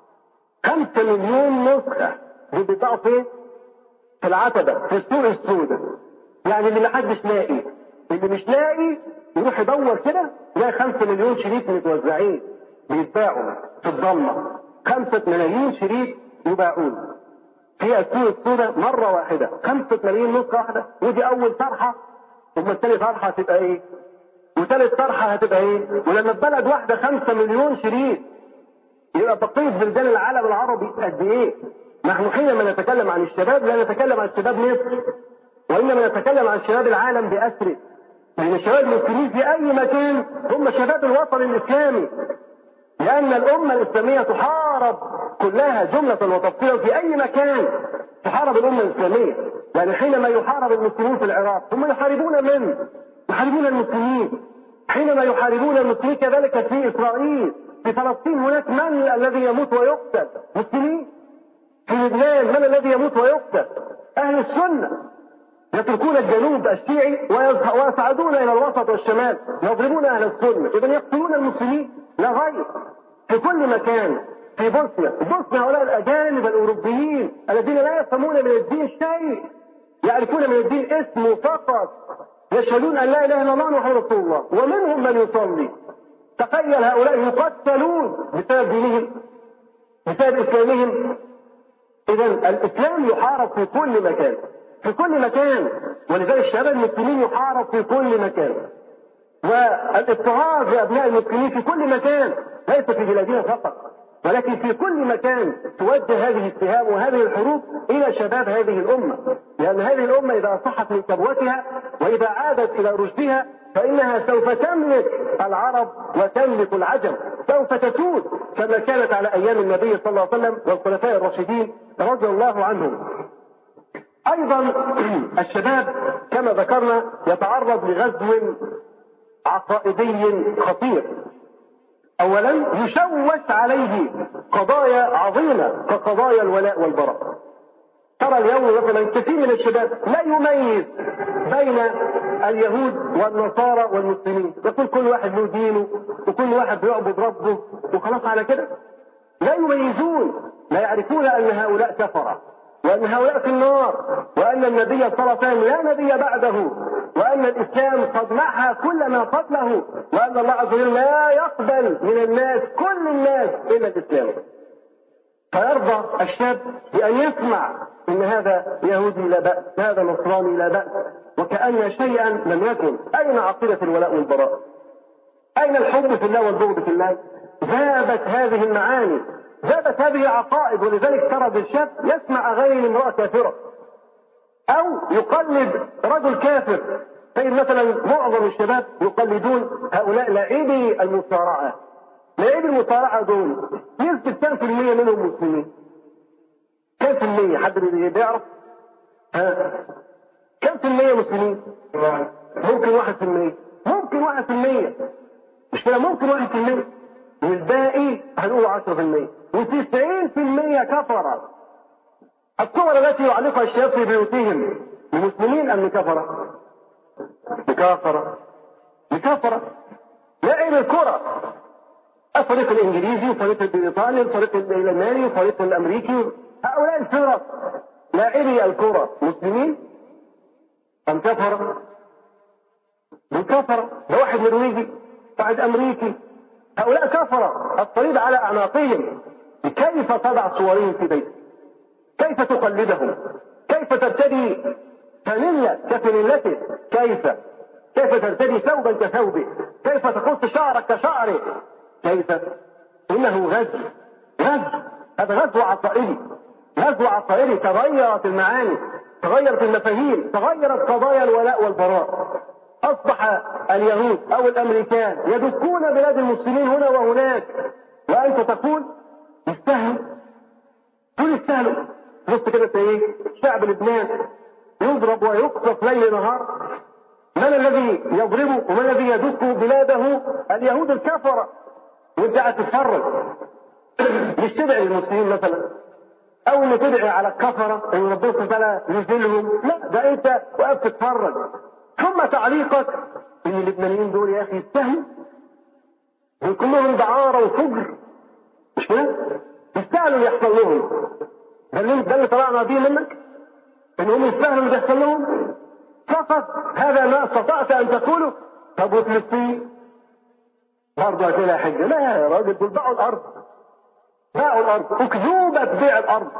5 مليون نسخة دي بتضاع فين؟ في العتبة في السوق السوداء. يعني اللي محدش لاقي، اللي مش لاقي يروح يدور كده يلاقي 5 مليون شريط متوزعين بيتباعوا في الضلمة. 5 ملايين شريط يباعون في السوق السوداء مرة واحدة، 5 ملايين نسخة واحدة. ودي أول طرحة. ثم الثاني طرحة هتبقى إيه؟ وثالث طرحة هتبقى إيه؟ ولما بلد واحدة 5 مليون شريط يبقى بقية بلدان العالم العربي قد إيه؟ نحن حينما نتكلم عن الشباب لا نتكلم عن شباب مصر، وإنما نتكلم عن شباب العالم بأسره. لأن الشباب المسلمين في أي مكان هم شباب الوطن الإسلامي، لأن الأمة الإسلامية تحارب كلها جملة وتفصيلا في أي مكان. تحارب الأمة الإسلامية، يعني حينما يحارب المسلمون في العراق هم يحاربون من؟ يحاربون المسلمين. حينما يحاربون المسلمين كذلك في إسرائيل، في فلسطين هناك من الذي يموت ويقتل؟ مسلمين. في لبنان من الذي يموت ويقتل؟ أهل السنة. يتركون الجنوب الشيعي ويصعدون إلى الوسط والشمال يضربون أهل السنة، إذن يقتلون المسلمين لا غير. في كل مكان. في بوسنيا هؤلاء الأجانب الأوروبيين الذين لا يفهمون من الدين شيء، يعرفون من الدين اسمه فقط، يشهدون أن لا إله إلا الله محمد رسول الله، ومنهم من يصلي. تخيل هؤلاء يقتلون بسبب دينهم، بسبب إسلامهم. إذن الإسلام يحارب في كل مكان، في كل مكان، ولذلك الشباب المسلمين يحارب في كل مكان. والاضطهاد لأبناء المسلمين في كل مكان، ليس في بلادنا فقط، ولكن في كل مكان توجه هذه السهام وهذه الحروب إلى شباب هذه الأمة، لأن هذه الأمة إذا صحت من كبوتها وإذا عادت إلى رشدها فإنها سوف تملك العرب وتملك العجم، سوف تسود كما كانت على أيام النبي صلى الله عليه وسلم والخلفاء الراشدين رضي الله عنهم. أيضا الشباب كما ذكرنا يتعرض لغزو عقائدي خطير. أولا يشوش عليه قضايا عظيمة كقضايا الولاء والبراء. ترى اليوم مثلا كثير من الشباب لا يميز بين اليهود والنصارى والمسلمين، يقول كل واحد له دينه وكل واحد بيعبد ربه وخلاص على كده. لا يميزون، لا يعرفون أن هؤلاء كفرة، وأن هؤلاء في النار، وأن النبي صلى الله عليه وسلم لا نبي بعده، وأن الإسلام قد محى كل ما قبله، وأن الله عز وجل لا يقبل من الناس كل الناس إلا الإسلام. فيرضى الشاب بأن يسمع إن هذا يهودي لا بأس، هذا نصراني لا بأس، وكأن شيئا لم يكن. أين عقيدة الولاء والبراء؟ أين الحب في الله والبغض في الله؟ ذابت هذه المعاني، ذابت هذه العقائد. ولذلك ترى بالشاب يسمع أغاني لامرأة كافرة أو يقلد رجل كافر. طيب مثلا معظم الشباب يقلدون هؤلاء لاعبي المصارعة. لاعبي المصارعة دول نسبة كم في المية منهم مسلمين؟ كم في المية؟ حد بيعرف؟ كم في المية مسلمين؟ ممكن 1%، ممكن 1%، مش كده؟ ممكن 1%، والباقي هنقول 10%، و90% كفرة. الصور التي يعلقها الشباب في بيوتهم المسلمين أم كفرة؟ بكفرة. لعب الكرة، الفريق الإنجليزي وفريق البريطاني وفريق الألماني وفريق الأمريكي، هؤلاء الفرق لاعبي الكرة مسلمين أم كفرة؟ بالكفرة. ده واحد نرويجي، واحد أمريكي، هؤلاء كفرة. الصليب على أعناقهم. كيف تضع صورهم في بيتك؟ كيف تقلدهم؟ كيف ترتدي فانيلا كفانيلته؟ كيف ترتدي ثوبا كثوبه؟ كيف تقص شعرك كشعره؟ كيف؟ إنه غزو. هذا غزو عقائدي. تغيرت المعاني، تغيرت المفاهيم، تغيرت قضايا الولاء والبراء. أصبح اليهود أو الأمريكان يدكون بلاد المسلمين هنا وهناك، وأنت تقول يستاهلوا. بص كده ايه؟ شعب لبنان يضرب ويقصف ليل نهار. من الذي يضربه ومن الذي يدك بلاده؟ اليهود الكفرة. وانت قاعد تتفرج، مش تدعي المسلمين مثلا، او ان تدعي على الكفرة ان ربنا سبحانه وتعالى يذلهم، لا، ده انت وقفت تتفرج. ثم تعليقك ان اللبنانيين دول يا اخي يستاهلوا، كلهم دعارة وفجر، مش كده؟ يستاهلوا يحصل لهم. ده اللي طلعنا بيه منك، انهم يستاهلوا اللي بيحصل لهم فقط. هذا ما استطعت ان تقوله. طب وفلسطين برضه هتلاقي حجه؟ لا يا راجل، دول باعوا الارض، اكذوبه بيع الارض.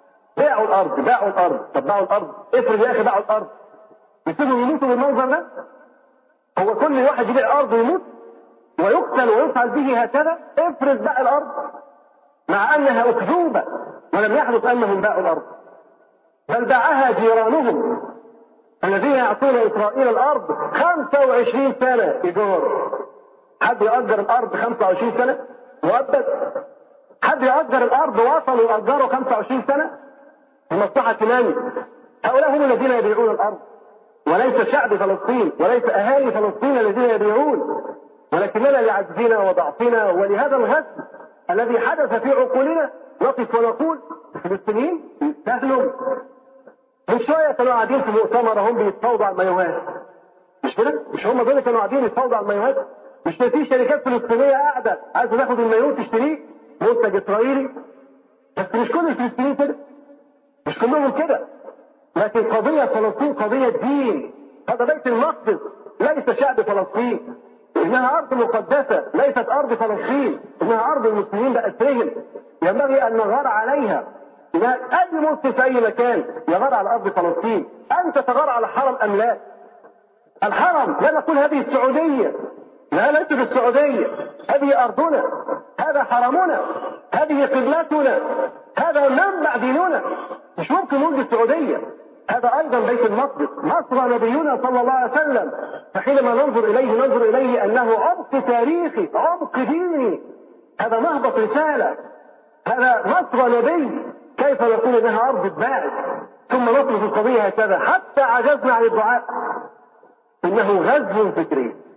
طب باعوا الارض، افرض يا اخي باعوا الارض، يسيبوا يموتوا بالمنظر ده؟ هو كل واحد يبيع ارض ويموت ويقتل ويفعل به هكذا؟ افرض باع الارض مع انها اكذوبه ولم يحدث انهم باعوا الارض، بل باعها جيرانهم الذين يعطون اسرائيل الارض 25 سنه ايجار. حد يأجر الارض 25 سنه مؤبد؟ حد يأجر الارض وصلوا يأجروا 25 سنه بمصلحه امامي؟ هؤلاء هم الذين يبيعون الارض، وليس شعب فلسطين، وليس اهالي فلسطين الذين يبيعون، ولكننا لعجزنا وضعفنا ولهذا الغزو الذي حدث في عقولنا نقف ونقول الفلسطينيين يستاهلوا. من شويه كانوا قاعدين في مؤتمر هم بيتفاوضوا على المايوهات، مش كده؟ مش هم دول كانوا قاعدين يتفاوضوا على المايوهات؟ مش في شركات فلسطينيه قاعده عايزه تاخد المايوه تشتريه منتج اسرائيلي؟ بس مش كل الفلسطينيين كده، مش كلهم كده. لكن قضيه فلسطين قضيه دين. هذا بيت المقدس ليس شعب فلسطين، انها ارض مقدسه، ليست ارض فلسطين، انها ارض المسلمين باسرهم، ينبغي ان نغار عليها. اذا اي مسلم في اي مكان يغار على ارض فلسطين، انت تغار على الحرم ام لا؟ الحرم، لا نقول هذه السعوديه، لا ليست السعوديه، هذه ارضنا، هذا حرمنا، هذه قبلتنا، هذا منبع ديننا. مش ممكن نقول السعوديه، هذا ايضا بيت المقدس، مصر نبينا صلى الله عليه وسلم. فحينما ننظر اليه انه عمق تاريخي، عمق ديني، هذا نهضة رسالة، هذا مصر نبي. كيف نقول انها ارض اتباعت ثم نصرف القضية هكذا؟ حتى عجزنا عن الدعاء. انه غزو فكري،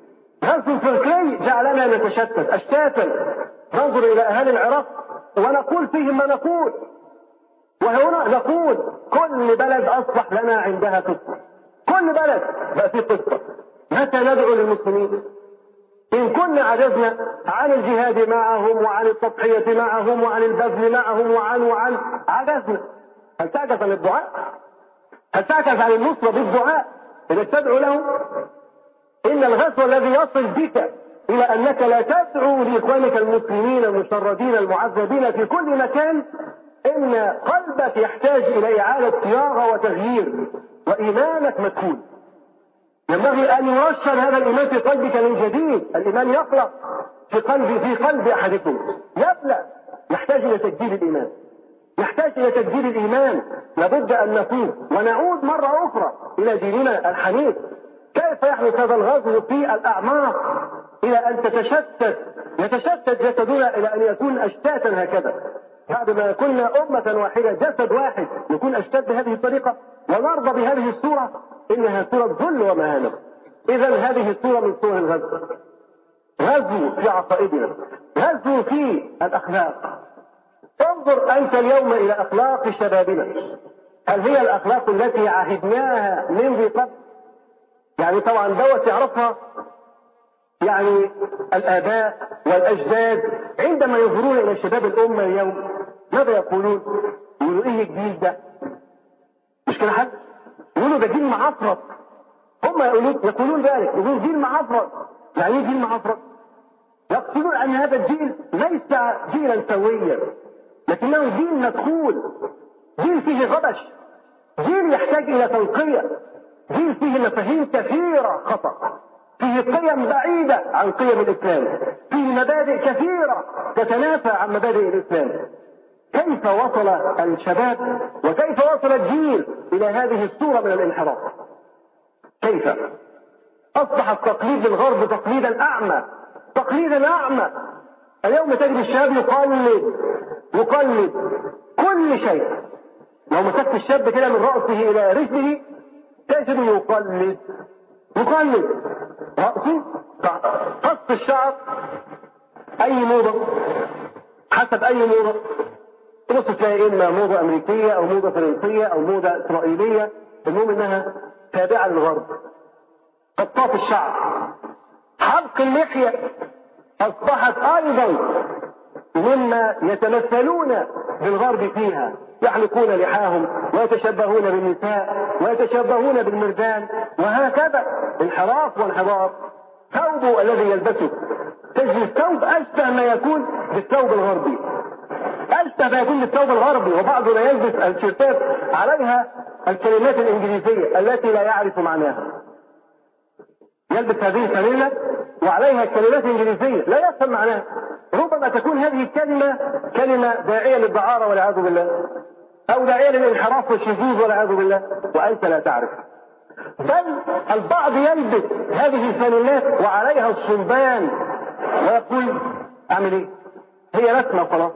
غزو فكري جعلنا نتشتت أشتاتا، ننظر إلى أهالي العراق ونقول فيهم ما نقول، وهنا نقول كل بلد أصبح لنا عندها قصة، كل بلد بقى فيه قصة. متى ندعو للمسلمين؟ إن كنا عجزنا عن الجهاد معهم وعن التضحية معهم وعن البذل معهم وعن عجزنا، هل تعجز عن الدعاء؟ هل تعجز عن النصرة بالدعاء إذا تدعو لهم؟ إن الغزو الذي يصل بك إلى أنك لا تدعو لإخوانك المسلمين المشردين المعذبين في كل مكان، إن قلبك يحتاج إلى إعادة صياغة وتغيير، وإيمانك مدفون. ينبغي أن يرشد هذا الإيمان في قلبك من جديد. الإيمان يخلق في قلب أحدكم، يبلى، يحتاج إلى تجديد الإيمان، يحتاج إلى تجديد الإيمان. لابد أن نتوب ونعود مرة أخرى إلى ديننا الحنيف. كيف يحدث هذا الغزو في الأعماق إلى أن يتشتت جسدنا إلى أن يكون أشتاتا هكذا؟ بعد ما كنا أمة واحدة جسد واحد يكون أشتات بهذه الطريقة ونرضى بهذه الصورة؟ إنها صورة ذل ومهانة. إذا هذه الصورة من صور الغزو، غزو في عقائدنا، غزو في الأخلاق. انظر أنت اليوم إلى أخلاق شبابنا، هل هي الأخلاق التي عهدناها من قبل؟ يعني طبعا دوت يعرفها يعني الآباء والأجداد عندما ينظرون إلى شباب الأمة اليوم ماذا يقولون؟ يقولوا إيه الجيل ده؟ مش كده حد؟ يقولوا ده جيل معفرط. هم يقولون ذلك، يقولون جيل معفرط. يعني ايه جيل معفرط؟ يقصدون أن هذا الجيل ليس جيلا سويا، لكنه جيل مدخول، جيل فيه غبش، جيل يحتاج إلى تنقية، جيل فيه مفاهيم كثيرة خطأ، فيه قيم بعيدة عن قيم الإسلام، فيه مبادئ كثيرة تتنافى عن مبادئ الإسلام. كيف وصل الشباب وكيف وصل الجيل إلى هذه الصورة من الانحراف؟ كيف أصبح التقليد للغرب تقليدا أعمى، تقليدا أعمى. اليوم تجد الشاب يقلد كل شيء. لو مسكت الشاب كده من رأسه إلى رجله تجد يقلد رأسه، قص الشعر، أي موضة حسب أي موضة، تبص تلاقي إما موضة أمريكية أو موضة فرنسية أو موضة إسرائيلية، المهم إنها تابعة للغرب. قطاف الشعر، حلق اللحية أصبحت أيضا مما يتمثلون بالغرب فيها، يحلقون لحاهم ويتشبهون بالنساء ويتشبهون بالمردان، وهكذا انحراف وانحراف. ثوبه الذي يلبسه تجد الثوب أشبه ما يكون بالثوب الغربي، أشبه ما يكون بالثوب الغربي، وبعضنا يلبس التيشيرتات عليها الكلمات الإنجليزية التي لا يعرف معناها، يلبس هذه الفانيلة وعليها الكلمات الإنجليزية لا يفهم معناها. ربما تكون هذه الكلمة كلمة داعية للدعارة والعياذ بالله، أو داعية للانحراف والشذوذ والعياذ بالله، وأنت لا تعرف. بل البعض يلبس هذه الفانيلات وعليها الصلبان ويقول أعمل إيه؟ هي رسمة خلاص.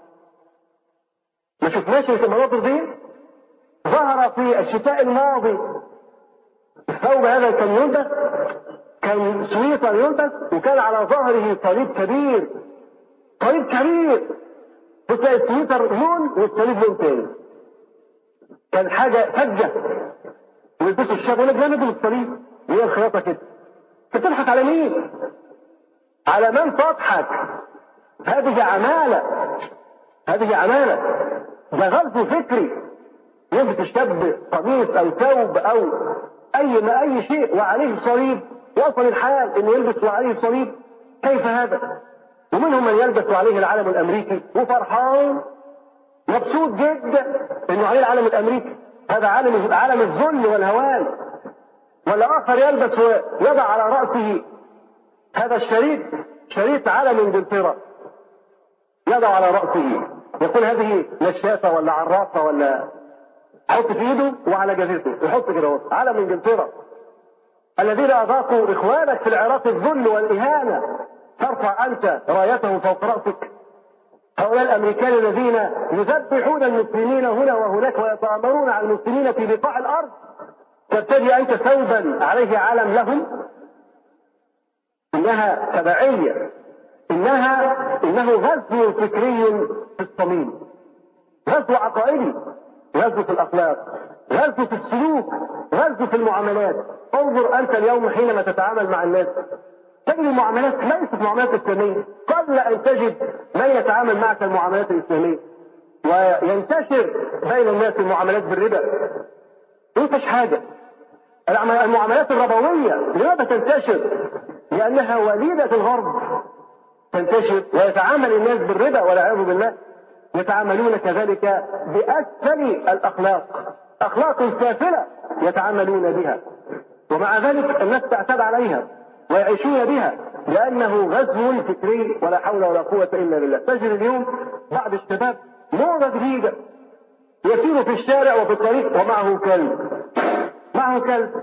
ما شفناش المناظر دي؟ ظهر في الشتاء الماضي الثوب هذا كان يلبس، كان سويتر يلبس وكان على ظهره صليب كبير، صليب كبير، بتلاقي السويتر لون والصليب لون تاني، كان حاجة فجة. ويلبسوا الشاب يقول لك لا ندل الصليب، وهي الخياطة كده. بتضحك على مين؟ على من تضحك؟ هذه عمالة، هذه عمالة، ده غزو فكري. يلبس الشاب قميص أو ثوب أو أي شيء وعليه صليب، وصل الحال إنه يلبس وعليه صليب، كيف هذا؟ ومنهم من يلبس عليه العلم الأمريكي وفرحان مبسوط جدا إنه عليه العلم الأمريكي، هذا علم الذل والهوان. ولا آخر يلبس ويضع على رأسه هذا شريط علم إنجلترا، يضع على رأسه، يقول هذه نشافة ولا عرافة ولا، حط في ايده وعلى جزيرته يحط كده علم إنجلترا. الذين أذاقوا إخوانك في العراق الذل والإهانة ترفع أنت رايته فوق رأسك؟ هؤلاء الأمريكان الذين يذبحون المسلمين هنا وهناك ويتآمرون على المسلمين في بقاع الأرض، تبتدي أنت ثوبا عليه علم لهم؟ إنها تبعية، إنه غزو فكري في الصميم، غزو عقائدي، غزو في الأخلاق، غزو في السلوك، غزو في المعاملات. انظر أنت اليوم حينما تتعامل مع الناس تجد المعاملات ليست معاملات إسلامية. قبل أن تجد من يتعامل معك المعاملات الإسلامية، وينتشر بين الناس المعاملات بالربا. مفيش حاجة. المعاملات الربوية لماذا تنتشر؟ لأنها وليدة الغرب، تنتشر ويتعامل الناس بالربا والعياذ بالله. يتعاملون كذلك بأسفل الأخلاق، أخلاق سافلة يتعاملون بها، ومع ذلك الناس تعتاد عليها ويعيشون بها، لأنه غزو فكري ولا حول ولا قوة إلا بالله. تجد اليوم بعض الشباب موضة جديدة يسير في الشارع وفي الطريق ومعه كلب، معه كلب.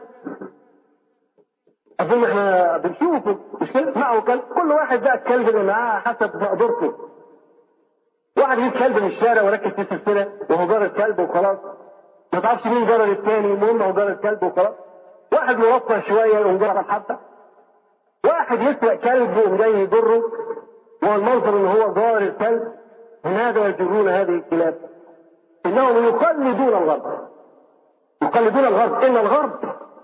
أظن احنا بنشوفه مش كده، معه كلب. كل واحد بقى الكلب اللي معاه حسب مقدرته. واحد يجيب كلب من الشارع وركز فيه سلسلة وهو جار الكلب وخلاص، ما تعرفش مين جار الثاني، المهم هو جار الكلب وخلاص. واحد موفر شوية يقوم جار الحبة، واحد يسرق كلب ويقوم جاي يضره، والمنظر ان هو جار الكلب. لماذا يجرون هذه الكلاب؟ انهم يقلدون الغرب، يقلدون الغرب. ان الغرب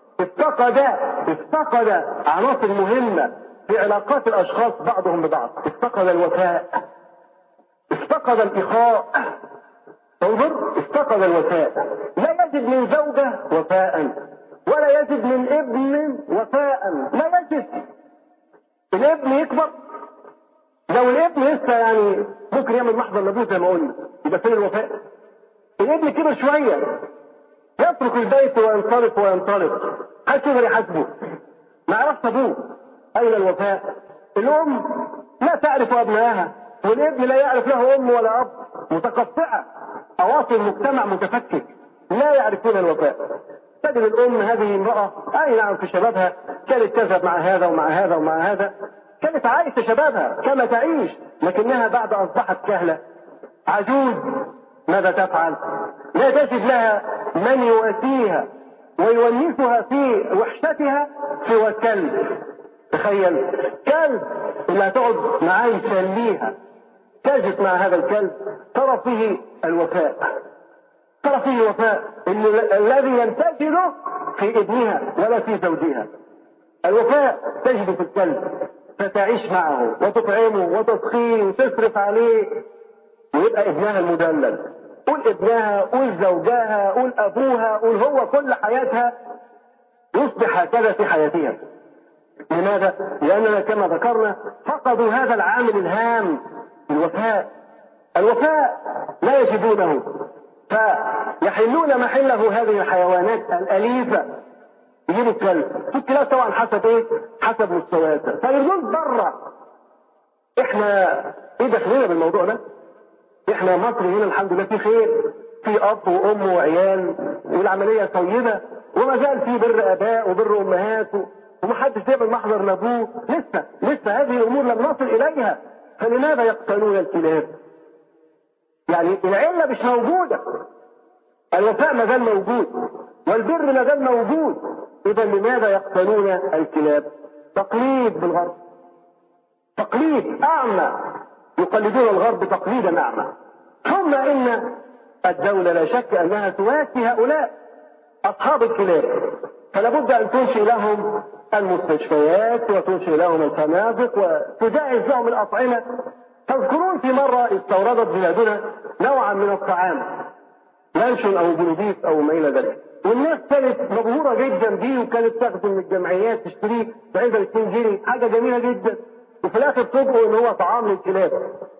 افتقد عناصر مهمة في علاقات الاشخاص بعضهم ببعض. افتقد الوفاء، افتقد الإخاء. انظر، افتقد الوفاء. لا يجد من زوجة وفاء، ولا يجد من ابن وفاء، لا يجد. الابن يكبر، لو الابن لسه يعني ممكن يعمل محضر لابوه زي ما قلنا، يبقى فين الوفاء؟ الابن كبر شوية يترك البيت وينطلق، حد يقدر يحاسبه، ما يعرفش ابوه. اين الوفاء؟ الام لا تعرف ابنائها، والابن لا يعرف له ام ولا اب، متقطعة، اواصر مجتمع متفكك لا يعرفون الوفاء. تجد الام هذه امرأة اي نعم في شبابها كانت تذهب مع هذا ومع هذا ومع هذا، كانت عايشة شبابها كما تعيش، لكنها بعد اصبحت كهلة عجوز. ماذا تفعل؟ لا تجد لها من يواسيها ويونسها في وحشتها سوى الكلب. تخيل، كلب اللي هتقعد معاه يسليها، تجد مع هذا الكلب ترى فيه الوفاء، ترى فيه الوفاء الذي ينتشر في ابنها ولا في زوجها. الوفاء تجد في الكلب، فتعيش معه وتطعمه وتسقيه وتصرف عليه، ويبقى ابنها المدلل. قول ابنها، قول زوجها، قول ابوها، قول هو، كل حياتها يصبح هكذا في حياتها. لماذا؟ لأننا كما ذكرنا فقدوا هذا العامل الهام، الوفاء. الوفاء لا يجدونه، فيحلون محله هذه الحيوانات الأليفة. يجيبوا الكلب، الكلاب طبعا حسب ايه؟ حسب مستوياتها، فيرجون بره. احنا ايه دخلنا بالموضوع ده؟ احنا مصر هنا الحمد لله في خير، في اب وام وعيال، والعملية طيبة، وما زال في بر اباء وبر امهات، ومحدش بيعمل محضر لابوه. لسه هذه الامور لم نصل اليها. فلماذا يقتلون الكلاب؟ يعني العلة مش موجودة، الوفاء ما زال موجود، والبر ما زال موجود. اذا لماذا يقتلون الكلاب؟ تقليد بالغرب، تقليد اعمى، يقلدون الغرب تقليدا اعمى. ثم ان الدولة لا شك انها تواسي هؤلاء اصحاب الكلاب، فلا بد ان تنشئ لهم المستشفيات وتنشئ لهم الفنادق وتجهز لهم الاطعمة. تذكرون في مرة استوردت بلادنا نوعا من الطعام، لانشون او بلوديس او ما الى ذلك، والناس كانت مبهورة جدا بيه، وكانت تاخذ من الجمعيات تشتريه بعيدة 2 جنيه، حاجة جميلة جدا. وفي الاخر تفوجئوا ان هو طعام للكلاب.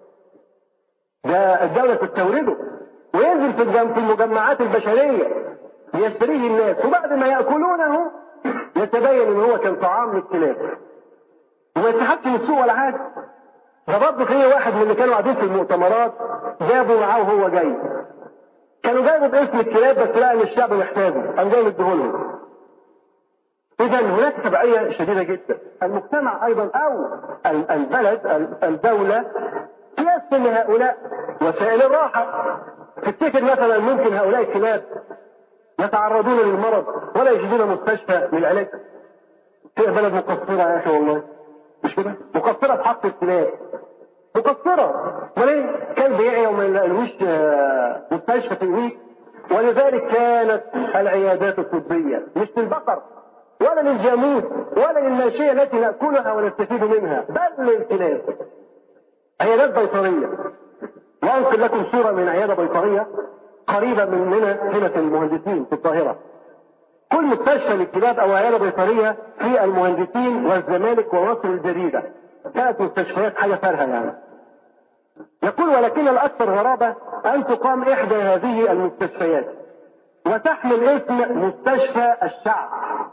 ده الدولة تستورده وينزل في المجمعات البشرية يشتريه الناس، وبعد ما يأكلونه يتبين ان هو كان طعام للكلاب، وما يتحدش من السوق ولا حاجة. ده برضه في واحد من اللي كانوا قاعدين في المؤتمرات جابوا معاه وهو جاي، كانوا جايبوا باسم الكلاب بس لقى ان الشعب محتاجه، قام جاي مديهولهم. اذا هناك تبعية شديدة جدا. المجتمع ايضا او البلد، الدولة تيسر لهؤلاء وسائل الراحة. تفتكر مثلا ممكن هؤلاء الكلاب يتعرضون للمرض ولا يجدون مستشفى للعلاج؟ في بلد مقصرة يا اخي والله، مش كده؟ مقصرة في حق الكلاب، مقصرة. وليه؟ كلب يعيا وما يلاقيلوش مستشفى تقويه. ولذلك كانت العيادات الطبية مش للبقر ولا للجاموس ولا للماشية التي نأكلها ونستفيد منها، بل للكلاب. عيادات بيطرية. وأنقل لكم صورة من عيادة بيطرية قريبة مننا هنا في المهندسين في القاهرة. كل مستشفى للكلاب أو عيادة بيطرية في المهندسين والزمالك ومصر الجديدة كانت مستشفيات حاجة فارهة يعني. يقول ولكن الأكثر غرابة أن تقام إحدى هذه المستشفيات وتحمل اسم مستشفى الشعب.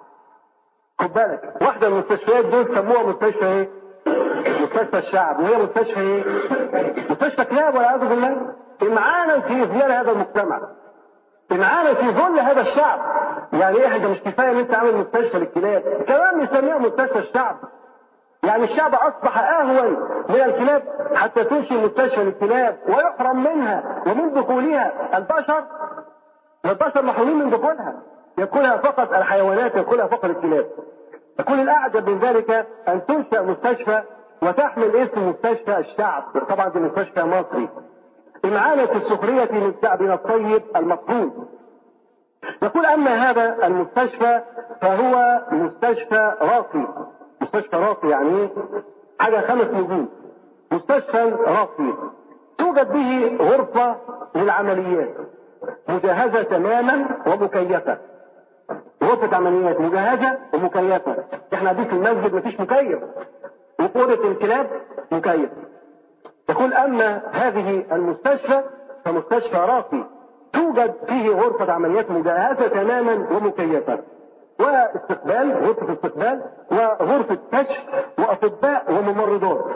خد بالك، واحدة من المستشفيات دول سموها مستشفى ايه؟ مستشفى الشعب. وهي مستشفى ايه؟ مستشفى كلاب والعياذ بالله. امعانا في ظلال هذا المجتمع، امعانا في ظل هذا الشعب. يعني ايه حاجة مش كفاية ان انت عامل مستشفى للكلاب، كمان يسميها مستشفى الشعب. يعني الشعب اصبح اهون من الكلاب حتى تنشئ مستشفى للكلاب ويحرم منها ومن دخولها البشر. البشر محرومين من دخولها، يأكلها فقط الحيوانات، يأكلها فقط الكلاب. يكون الأعجب من ذلك أن تنشأ مستشفى وتحمل اسم مستشفى الشعب. طبعا دي مستشفى مصري. إمعانة السخرية من شعبنا الطيب المقبول. يقول أما هذا المستشفى فهو مستشفى راقي. مستشفى راقي يعني حاجة 5 نجوم. مستشفى راقي توجد به غرفة للعمليات مجهزة تماما ومكيفة. غرفة عمليات مجهزة ومكيفة. احنا قاعدين في المسجد مفيش مكيف، وفي أوضة الكلاب مكيف. يقول أما هذه المستشفى فمستشفى راقي توجد فيه غرفة عمليات مجهزة تماما ومكيفة، واستقبال، غرفة استقبال، وغرفة كشف، وأطباء وممرضات.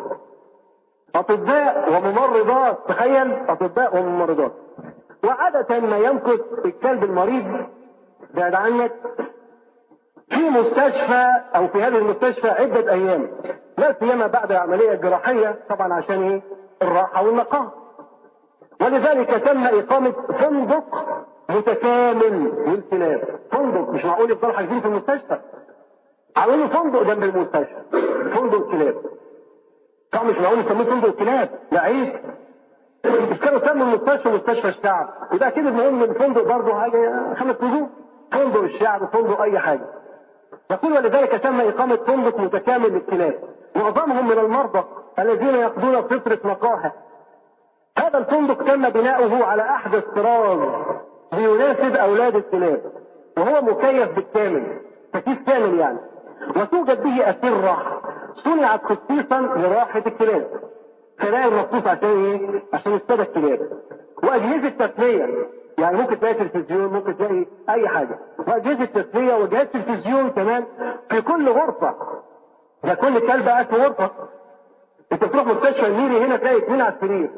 أطباء وممرضات، تخيل، أطباء وممرضات. وعادة ما يمكث الكلب المريض بعد عنك في مستشفى او في هذه المستشفى عدة ايام، لا سيما بعد العملية الجراحية، طبعا عشان ايه؟ الراحة والنقاهة. ولذلك تم اقامة فندق متكامل للكلاب. فندق، مش معقول يفضلوا حاجزين في المستشفى، عملوا فندق جنب المستشفى، فندق كلاب. طبعا مش معقول يسموه فندق كلاب، لا عيب. مش كانوا سموا المستشفى مستشفى الشعب، وده اكيد المهم الفندق برضه حاجه 5 نجوم، فندق الشعب، فندق اي حاجه. يقول ولذلك تم اقامه فندق متكامل للكلاب، معظمهم من المرضى الذين يقضون فتره نقاهه. هذا الفندق تم بناؤه على احدث طراز ليناسب اولاد الكلاب، وهو مكيف بالكامل، تكييف كامل يعني. وتوجد به اسره صنعت خصيصا لراحه الكلاب، سراير مخصوص عشان ايه؟ عشان يصطاد الكلاب. واجهزه تسليه، يعني ممكن تلاقي تلفزيون، ممكن تلاقي اي حاجه، واجهزه تسليه وجهاز تلفزيون كمان في كل غرفه. ده كل كلب قاعد في غرفه. انت تروح مستشفى الميري هنا تلاقي 2 على السرير،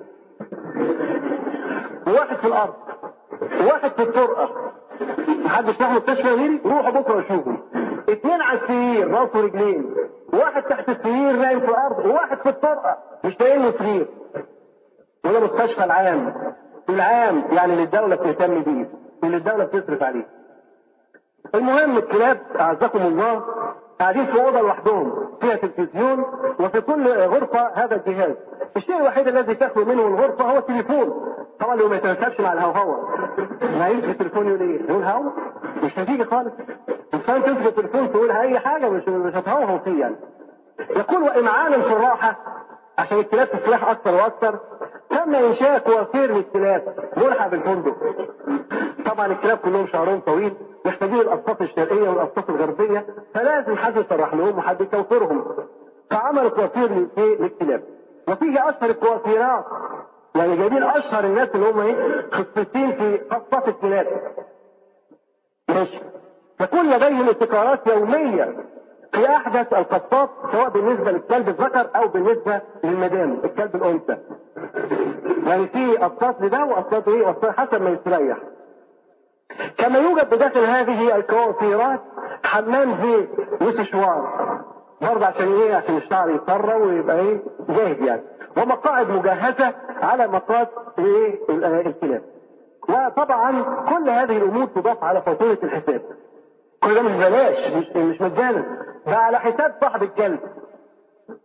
وواحد في الارض، وواحد في الطرقه. محدش راح مستشفى الميري؟ روحوا بكره وشوفوا. 2 على السرير راس ورجلين، وواحد تحت السرير نايم في الارض، وواحد في الطرقه مش لاقيين له سرير. وده مستشفى العام يعني اللي الدوله بتهتم بيه، اللي الدوله بتصرف عليه. المهم الكلاب اعزكم الله قاعدين في اوضه لوحدهم فيها تلفزيون، وفي كل غرفه هذا الجهاز. الشيء الوحيد الذي تخلو منه الغرفه هو التليفون. طبعا لو ما يتناسبش مع الهوهوه، ما يمسك التليفون يقول ايه؟ يقول هوا؟ مش هتيجي خالص. انسان تمسك التليفون تقول اي حاجه مش هتهوهو فيه يعني. يقول وامعانا في الراحه عشان الكلاب تستريح اكثر واكثر، تم انشاء كوافير للكلاب ملحق بالفندق. طبعا الكلاب كلهم شعرهم طويل، محتاجين الاصوات الشرقيه والاصوات الغربيه، فلازم حد يسرح لهم وحد يكوفرهم. فعملوا كوافير للكلاب، وفيه اشهر الكوافيرات، يعني جايبين اشهر الناس اللي هم ايه؟ خصيصين في قصات الكلاب. ماشي. تكون لديهم ابتكارات يوميه في احدث القصات، سواء بالنسبه للكلب الذكر او بالنسبه للمدام الكلب الانثى. يعني في قصات لده وقصات ايه؟ وقصات حسب ما يستريح. كما يوجد بداخل هذه الكوافيرات حمام زيت وسشوار، برضه عشان ايه؟ عشان الشعر يطرى ويبقى ايه؟ جاهز يعني. ومقاعد مجهزه على مقاس ايه؟ الكلاب. وطبعا كل هذه الامور تضاف على فاتوره الحساب. كل ده مش بلاش، مش مجانا، ده على حساب صاحب الكلب.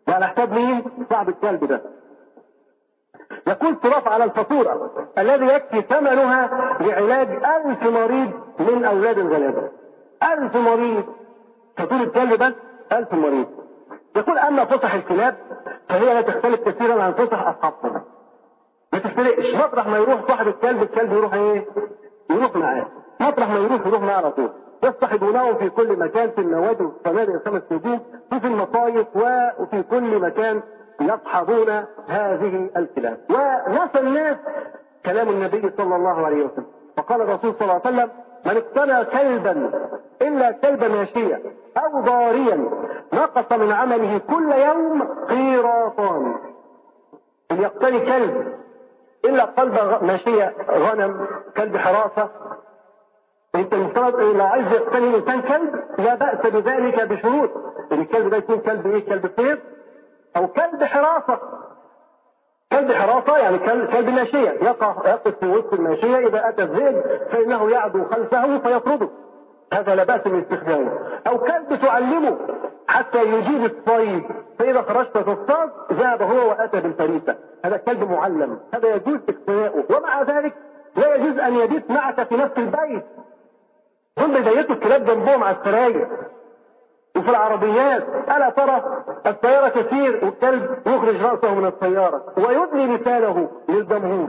وعلى حساب مين؟ صاحب الكلب ده. يقول تضاف على الفاتورة الذي يكفي ثمنها لعلاج 1000 مريض من أولاد الغلابة. 1000 مريض، فاتورة الكلب بس 1000 مريض. يقول أما فسح الكلاب فهي لا تختلف كثيرا عن فسح أصحابها، ما تختلفش. مطرح ما يروح صاحب الكلب، الكلب يروح ايه؟ يروح معاه. مطرح ما يروح معاه على طول. يصطحبونه في كل مكان، في النوادي والفنادق الخمس نجوم، وفي المصايف، وفي كل مكان يصحبون هذه الكلاب. ونسى الناس كلام النبي صلى الله عليه وسلم، فقال الرسول صلى الله عليه وسلم: من اقتنى كلبا إلا كلب ماشيا أو ضاريا نقص من عمله كل يوم قيراطان. ان يقتني كلب إلا قلب ماشية، غنم، كلب حراسة. انت المفترض لو عايز يقتني الانسان كلب لا بأس بذلك بشروط. ان الكلب ده يكون كلب ايه؟ كلب صيد او كلب حراسة. كلب حراسة يعني كلب ماشية، يقف في وسط الماشية، اذا اتى الذئب فانه يعدو خلفه فيطرده، هذا لا بأس من استخدامه. او كلب تعلمه حتى يجيب الصيد، فاذا خرجت تصطاد ذهب هو واتى بالفريسة، هذا كلب معلم، هذا يجوز اقتناؤه. ومع ذلك لا يجوز ان يبيت معك في نفس البيت. هم بيبيتوا الكلاب جنبهم على السراير وفي العربيات. ألا ترى السيارة كثير والكلب يخرج رأسه من السيارة ويدلي لسانه للجمهور.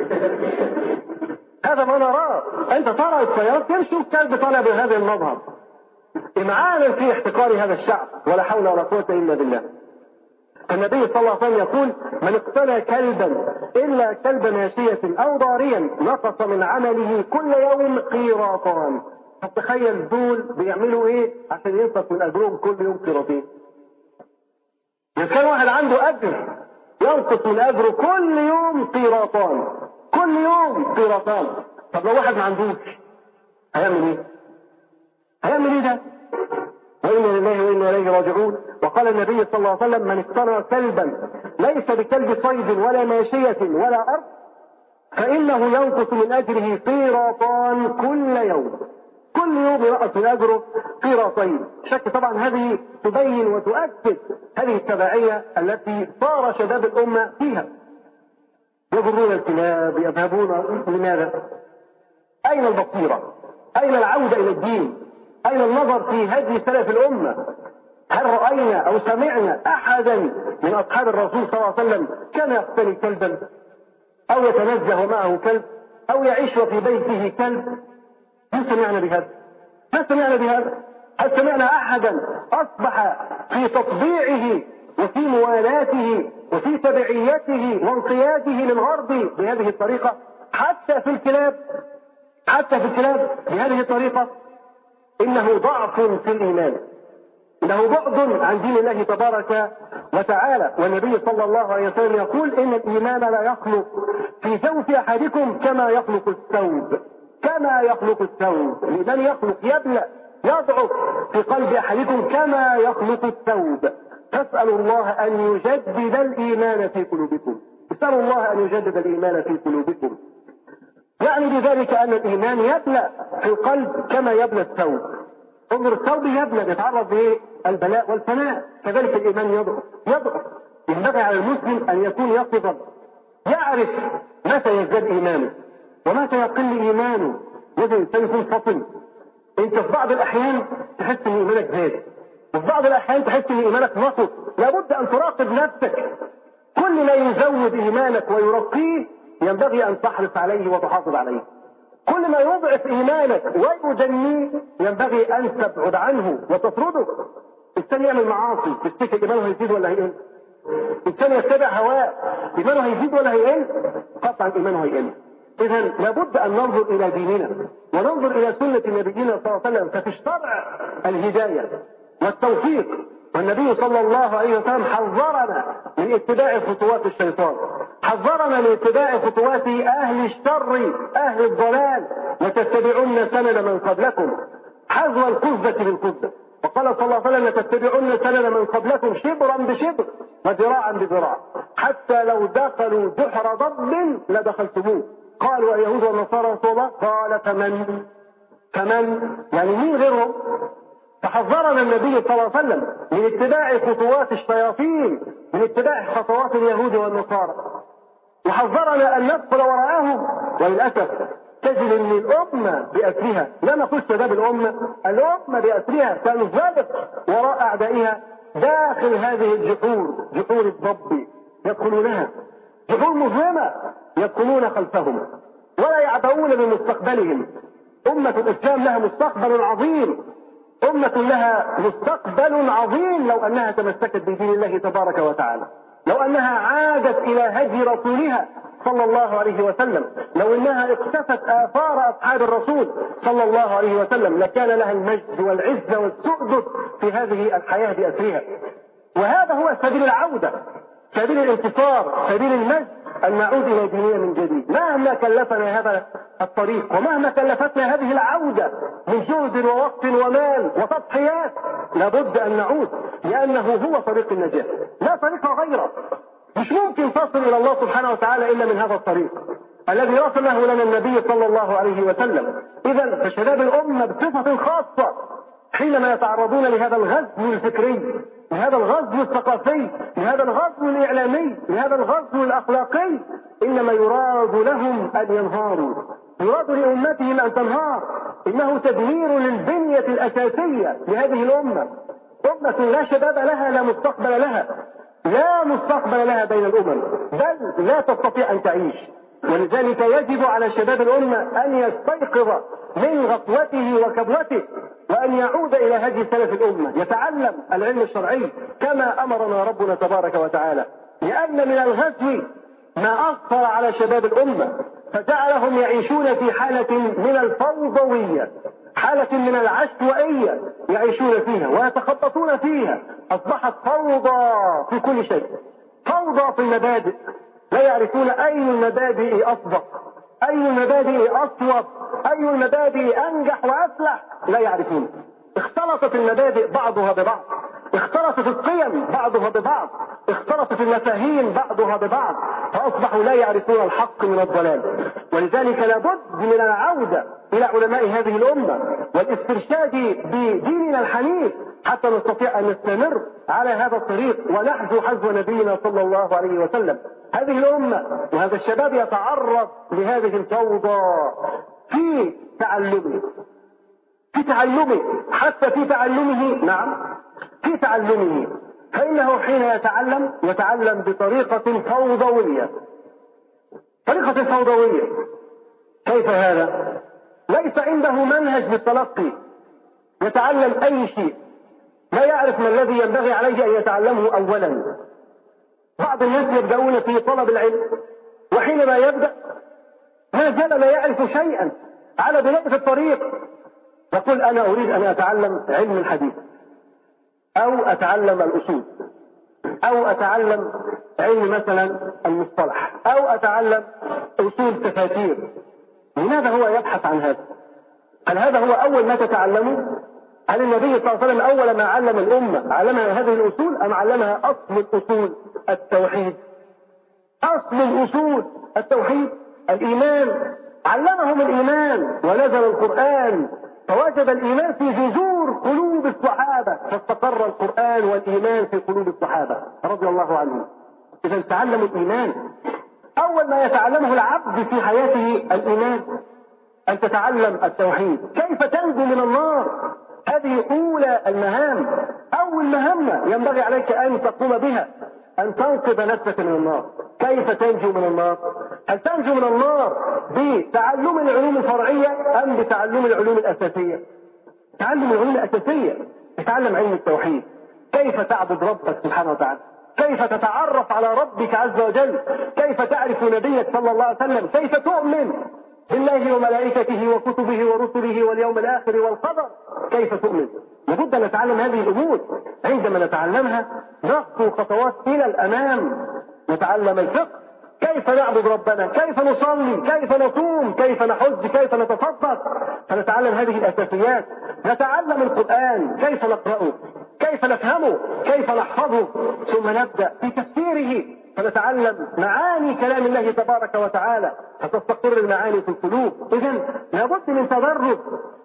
هذا ما نراه. أنت ترى السيارة تمشي والكلب طالع بهذا المظهر، إمعانا في احتقار هذا الشعب، ولا حول ولا قوة إلا بالله. النبي صلى الله عليه وسلم يقول: من اقتنى كلبا إلا كلب ماشية أو ضاريا نقص من عمله كل يوم قيراطان. فتخيل دول بيعملوا ايه عشان ينقص من اجرهم كل يوم قيراطين؟ إذا كان واحد عنده اجر ينقص من اجره كل يوم قيراطان، كل يوم قيراطان، طب لو واحد ما عندوش هيعمل ايه؟ هيعمل ايه ده؟ وإنا لله وإنا إليه راجعون. وقال النبي صلى الله عليه وسلم: من اقتنى كلبا ليس بكلب صيد ولا ماشية ولا أرض فإنه ينقص من أجره قيراطان كل يوم. كل يوم ينقص من أجره قيراطين. شك طبعا هذه تبين وتؤكد هذه التبعية التي صار شباب الأمة فيها. يجرون الكلاب، يذهبون، لماذا؟ أين البصيرة؟ أين العودة إلى الدين؟ أين النظر في هدي سلف الأمة؟ هل رأينا أو سمعنا أحدا من أصحاب الرسول صلى الله عليه وسلم كان يقتني كلبا أو يتنزه معه كلب أو يعيش في بيته كلب؟ هل سمعنا بهذا؟ هل سمعنا بهذا؟ هل سمعنا أحدا أصبح في تطبيعه وفي موالاته وفي تبعيته وانقياده للغرب بهذه الطريقة؟ حتى في الكلاب بهذه الطريقة. إنه ضعف في الإيمان، إنه بعد عن دين الله تبارك وتعالى. والنبي صلى الله عليه وسلم يقول: إن الإيمان لا يخلق في جوف أحدكم كما يخلق الثوب. كما يخلق الثوب، الإيمان يخلق، يبلى، يضعف في قلب أحدكم كما يخلق الثوب. فاسألوا الله أن يجدد الإيمان في قلوبكم. اسألوا الله أن يجدد الإيمان في قلوبكم. يعني بذلك أن الإيمان يبلى في القلب كما يبلى الثوب. انظر، الثوب يبلى، يتعرض للبلاء والفناء، كذلك الإيمان يضعف. ينبغي على المسلم أن يكون يقظا، يعرف متى يزداد إيمانه ومتى يقل إيمانه. لازم الإنسان يكون فطن. أنت في بعض الأحيان تحس أن إيمانك زاد، وفي بعض الأحيان تحس أن إيمانك نقص. لابد أن تراقب نفسك. كل ما يزود إيمانك ويرقيه ينبغي أن تحرص عليه وتحافظ عليه. كل ما يضعف إيمانك ويدنيه ينبغي أن تبعد عنه وتطرده. الإنسان يعمل معاصي، تفتكر إيمانه هيزيد ولا هيقل؟ الإنسان يتبع هواه، إيمانه هيزيد ولا هيقل؟ قطعا إيمانه هيقل. إذا لابد أن ننظر إلى ديننا وننظر إلى سنة نبينا صلى الله عليه وسلم، ففي الشرع الهداية والتوفيق. والنبي صلى الله عليه وسلم حذرنا من اتباع خطوات الشيطان، حذرنا من اتباع خطوات أهل الشر أهل الضلال، لتتبعن سنن من قبلكم حذو القذة بالقذة. وقال صلى الله عليه وسلم: لتتبعن سنن من قبلكم شبرا بشبر وذراعا بذراع حتى لو دخلوا جحر ضب لدخلتموه. قالوا: اليهود والنصارى رسول الله؟ قال: فمن يعني مين غيرهم؟ وحذرنا النبي صلى الله عليه وسلم من اتباع خطوات الشياطين، من اتباع خطوات اليهود والنصارى، وحذرنا أن ندخل وراءهم. وللأسف تجد أن الأمة بأسرها، لا نقول شباب الأمة بأسرها تنزلق وراء أعدائها داخل هذه الجحور، جحور الضب يدخلونها، جحور مظلمة يدخلون خلفهم ولا يعبؤون بمستقبلهم. أمة الإسلام لها مستقبل عظيم، أمة لها مستقبل عظيم لو أنها تمسكت بدين الله تبارك وتعالى، لو أنها عادت إلى هدي رسولها صلى الله عليه وسلم، لو أنها اقتفت آثار أصحاب الرسول صلى الله عليه وسلم، لكان لها المجد والعزة والسؤدد في هذه الحياة بأسرها. وهذا هو سبيل العودة، سبيل الانتصار، سبيل المجد، أن نعود إلى ديننا من جديد. مهما كلفنا هذا الطريق ومهما كلفتنا هذه العودة من جهد ووقت ومال وتضحيات، لابد أن نعود، لأنه هو طريق النجاة، لا طريق غيره. مش ممكن تصل إلى الله سبحانه وتعالى إلا من هذا الطريق الذي رسله لنا النبي صلى الله عليه وسلم. إذن فشباب الأمة بصفة خاصة حينما يتعرضون لهذا الغزو الفكري، لهذا الغزو الثقافي، لهذا الغزو الإعلامي، لهذا الغزو الأخلاقي، إنما يراد لهم أن ينهاروا، يراد لأمتهم أن تنهار. إنه تدمير للبنية الأساسية لهذه الأمة، أمة لا شباب لها، لا مستقبل لها، لا مستقبل لها بين الأمم، بل لا تستطيع أن تعيش. ولذلك يجب على شباب الأمة أن يستيقظ من غفوته وكبوته وأن يعود إلى هدي سلف الأمة، يتعلم العلم الشرعي كما أمرنا ربنا تبارك وتعالى. لأن من الغزو ما أثر على شباب الأمة فجعلهم يعيشون في حالة من الفوضوية، حالة من العشوائية يعيشون فيها ويتخططون فيها. أصبحت فوضى في كل شيء، فوضى في المبادئ، لا يعرفون أي المبادئ أصدق، أي المبادئ أصوب، أي المبادئ أنجح وأفلح، لا يعرفون. اختلطت المبادئ بعضها ببعض، اختلطت القيم بعضها ببعض، اختلطت المفاهيم بعضها ببعض، فأصبحوا لا يعرفون الحق من الضلال. ولذلك لابد من العودة إلى علماء هذه الأمة والاسترشاد بديننا الحنيف حتى نستطيع أن نستمر على هذا الطريق ونحذو حذو نبينا صلى الله عليه وسلم. هذه الأمة وهذا الشباب يتعرض لهذه الفوضى في تعلمه، حتى في تعلمه، نعم في تعلمه، فإنه حين يتعلم بطريقة فوضوية، طريقة فوضوية. كيف هذا؟ ليس عنده منهج بالتلقي، يتعلم أي شيء، لا يعرف ما الذي ينبغي عليه أن يتعلمه أولا. بعض الناس يبدأون في طلب العلم، وحينما يبدأ ما زال لا يعرف شيئا على بداية الطريق، يقول أنا أريد أن أتعلم علم الحديث، أو أتعلم الأصول، أو أتعلم علم مثلا المصطلح، أو أتعلم أصول تفاسير. لماذا هو يبحث عن هذا؟ هل هذا هو أول ما تتعلمه؟ هل النبي صلى الله عليه وسلم أول ما علم الأمة علمها هذه الأصول، أم علمها أصل الأصول التوحيد؟ أصل الأصول التوحيد، الإيمان. علمهم الإيمان ونزل القرآن فوجد الإيمان في جذور قلوب الصحابة، فاستقر القرآن والإيمان في قلوب الصحابة رضي الله عنهم. إذا تعلموا الإيمان. أول ما يتعلمه العبد في حياته الإيمان، أن تتعلم التوحيد، كيف تنجو من النار. هذه أولى المهام، أول مهمة ينبغي عليك أن تقوم بها، أن تنقذ نفسك من النار. كيف تنجو من النار؟ هل تنجو من النار بتعلم العلوم الفرعية أم بتعلم العلوم الأساسية؟ تعلم العلوم الأساسية، تتعلم علم التوحيد، كيف تعبد ربك سبحانه وتعالى، كيف تتعرف على ربك عز وجل، كيف تعرف نبيك صلى الله عليه وسلم، كيف تؤمن بالله وملائكته وكتبه ورسله واليوم الآخر والقدر، كيف تؤمن. لابد أن نتعلم هذه الأمور. عندما نتعلمها نخطو خطوات إلى الأمام. نتعلم الفقه، كيف نعبد ربنا، كيف نصلي، كيف نصوم، كيف نحج، كيف نتصدق، فنتعلم هذه الأساسيات. نتعلم القرآن، كيف نقرأه، كيف نفهمه، كيف نحفظه، ثم نبدأ في تفسيره، فنتعلم معاني كلام الله تبارك وتعالى فتستقر المعاني في القلوب. إذن لابد من تدرج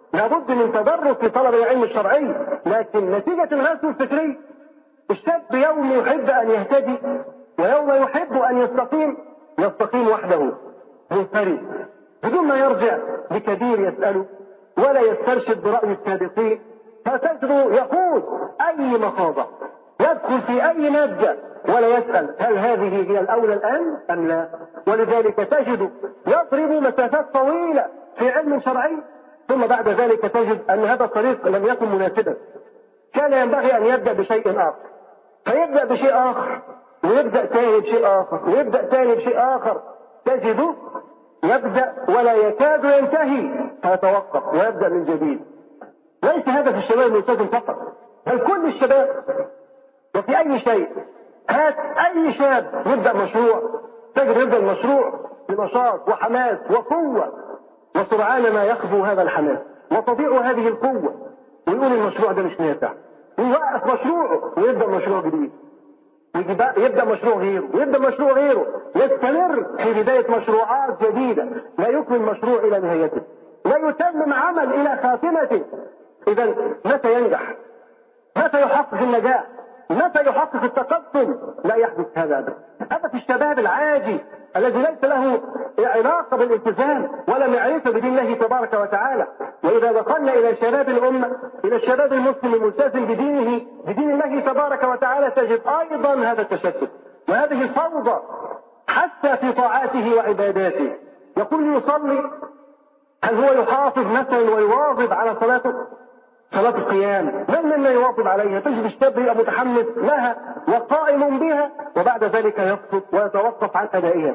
لابد من تدرج في طلب العلم الشرعي، لكن نتيجة الغزو الفكري الشاب يوم يحب أن يهتدي ويوم يحب أن يستقيم وحده منفرد بدون ما يرجع لكبير يسأله ولا يسترشد برأي السابقين، فتجده يخوض أي مخاضة، يدخل في أي مادة ولا يسأل هل هذه هي الأولى الآن أم لا. ولذلك تجد يضرب مسافات طويلة في علم شرعي، ثم بعد ذلك تجد أن هذا الطريق لم يكن مناسبا، كان ينبغي أن يبدأ بشيء آخر، فيبدأ بشيء آخر ويبدأ ثاني بشيء آخر ويبدأ ثاني بشيء آخر، تجده يبدأ ولا يكاد ينتهي فيتوقف ويبدأ من جديد. ليس هذا في الشباب الملتزم فقط، بل كل الشباب. وفي أي شيء هات أي شاب يبدأ مشروع، تجد يبدأ المشروع بنشاط وحماس وقوة، وسرعان ما يخفو هذا الحماس وتضيع هذه القوة ويقول المشروع ده مش نافع، ويوقف مشروعه ويبدأ مشروع جديد، يبدأ مشروع غيره ويبدأ مشروع غيره، يستمر في بداية مشروعات جديدة، لا يكمل مشروع إلى نهايته، لا يتمم عمل إلى خاتمته. إذا متى ينجح؟ متى يحقق النجاح؟ متى يحقق التقدم؟ لا يحدث هذا أبدا. هذا في الشباب العاجي الذي ليس له علاقة بالالتزام ولا معرفة بدين الله تبارك وتعالى. وإذا دخلنا إلى شباب الأمة، إلى الشباب المسلم الملتزم بدين الله تبارك وتعالى، تجد أيضا هذا التشتت وهذه الفوضى حتى في طاعاته وعباداته. يقول يصلي، هل هو يحافظ مثلا ويواظب على صلاته؟ صلاة القيام من يواظب عليها؟ تجد الشاب يبقى متحمس لها وقائم بها وبعد ذلك يسقط ويتوقف عن أدائها.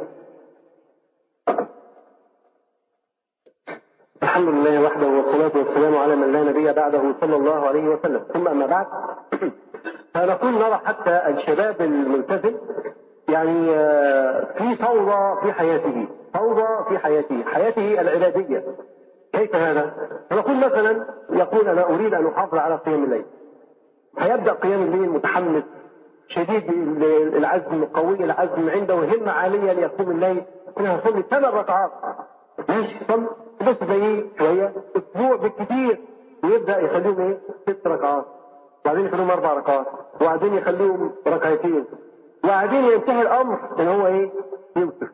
الحمد لله وحده والصلاة والسلام على من لا نبي بعده صلى الله عليه وسلم. ثم أما بعد، فنقول نرى حتى الشباب الملتزم يعني في فوضى في حياته، فوضى في حياته العبادية. كيف هذا؟ فنقول مثلا يقول أنا أريد أن أحافظ على قيام الليل، فيبدأ قيام الليل متحمس شديد العزم، قوي العزم، عنده همة عالية ليقوم الليل، كنا نصلي 8 ركعات ماشي، صلي بس زي شوية أسبوع بالكثير، ويبدأ يخليهم 6 ركعات، وبعدين يخليهم 4 ركعات، وبعدين يخليهم ركعتين، وبعدين ينتهي الأمر إن هو يوتر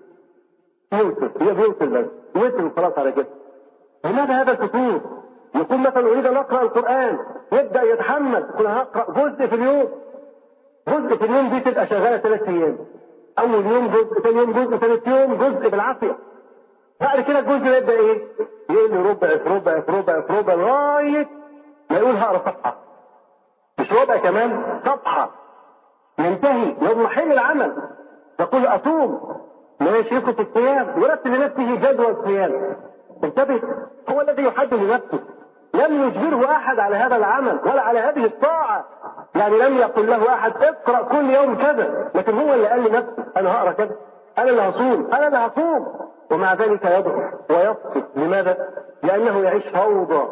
بس ويوتر خلاص على كده. لماذا هذا الفتور؟ يقول مثلا أريد أن أقرأ القرآن، يبدأ يتحمل، يقول هقرأ جزء في اليوم، دي تبقى شغالة 3 أيام، أول يوم جزء، ثاني يوم جزء، ثالث يوم جزء بالعافية. بعد كده الجزء يبدأ يقول ربع في ربع في ربع في ربع لغاية ما يقول هقرأ صفحة، مش ربع كمان، صفحة، ينتهي يضمحل العمل، يقول أصوم، ماشي، يخط الصيام، يرتب لنفسه جدول الصيام. انتبه، هو الذي يحدد لنفسه، لم يجبره أحد على هذا العمل ولا على هذه الطاعة، يعني لم يقل له أحد اقرأ كل يوم كذا، لكن هو اللي قال لنفسه أنا هقرأ كذا، أنا اللي هصوم، ومع ذلك يضعف ويسقط. لماذا؟ لأنه يعيش فوضى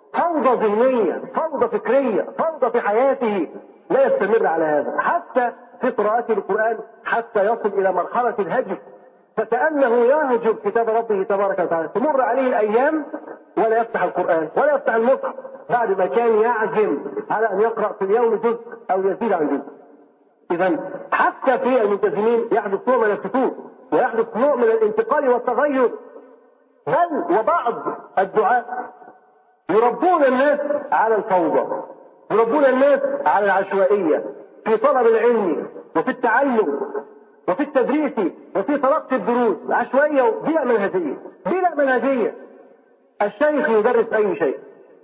ذهنية، فوضى فكرية، فوضى في حياته، لا يستمر على هذا حتى في قراءته القرآن، حتى يصل إلى مرحلة الهجر، فكأنه يهجر كتاب ربه تبارك وتعالى، تمر عليه الأيام ولا يفتح القرآن ولا يفتح المصحف، بعد ما كان يعزم على أن يقرأ في اليوم جزء أو يزيد عن جزء. إذن حتى في الملتزمين يحدث نوع من الفتور ويحدث نوع من الانتقال والتغير، بل وبعض الدعاء يربون الناس على الفوضى، يربون الناس على العشوائية في طلب العلم وفي التعلم وفي التدريس وفي تلقي الدروس، عشوائية بلا منهجية. الشيخ يدرس أي شيء،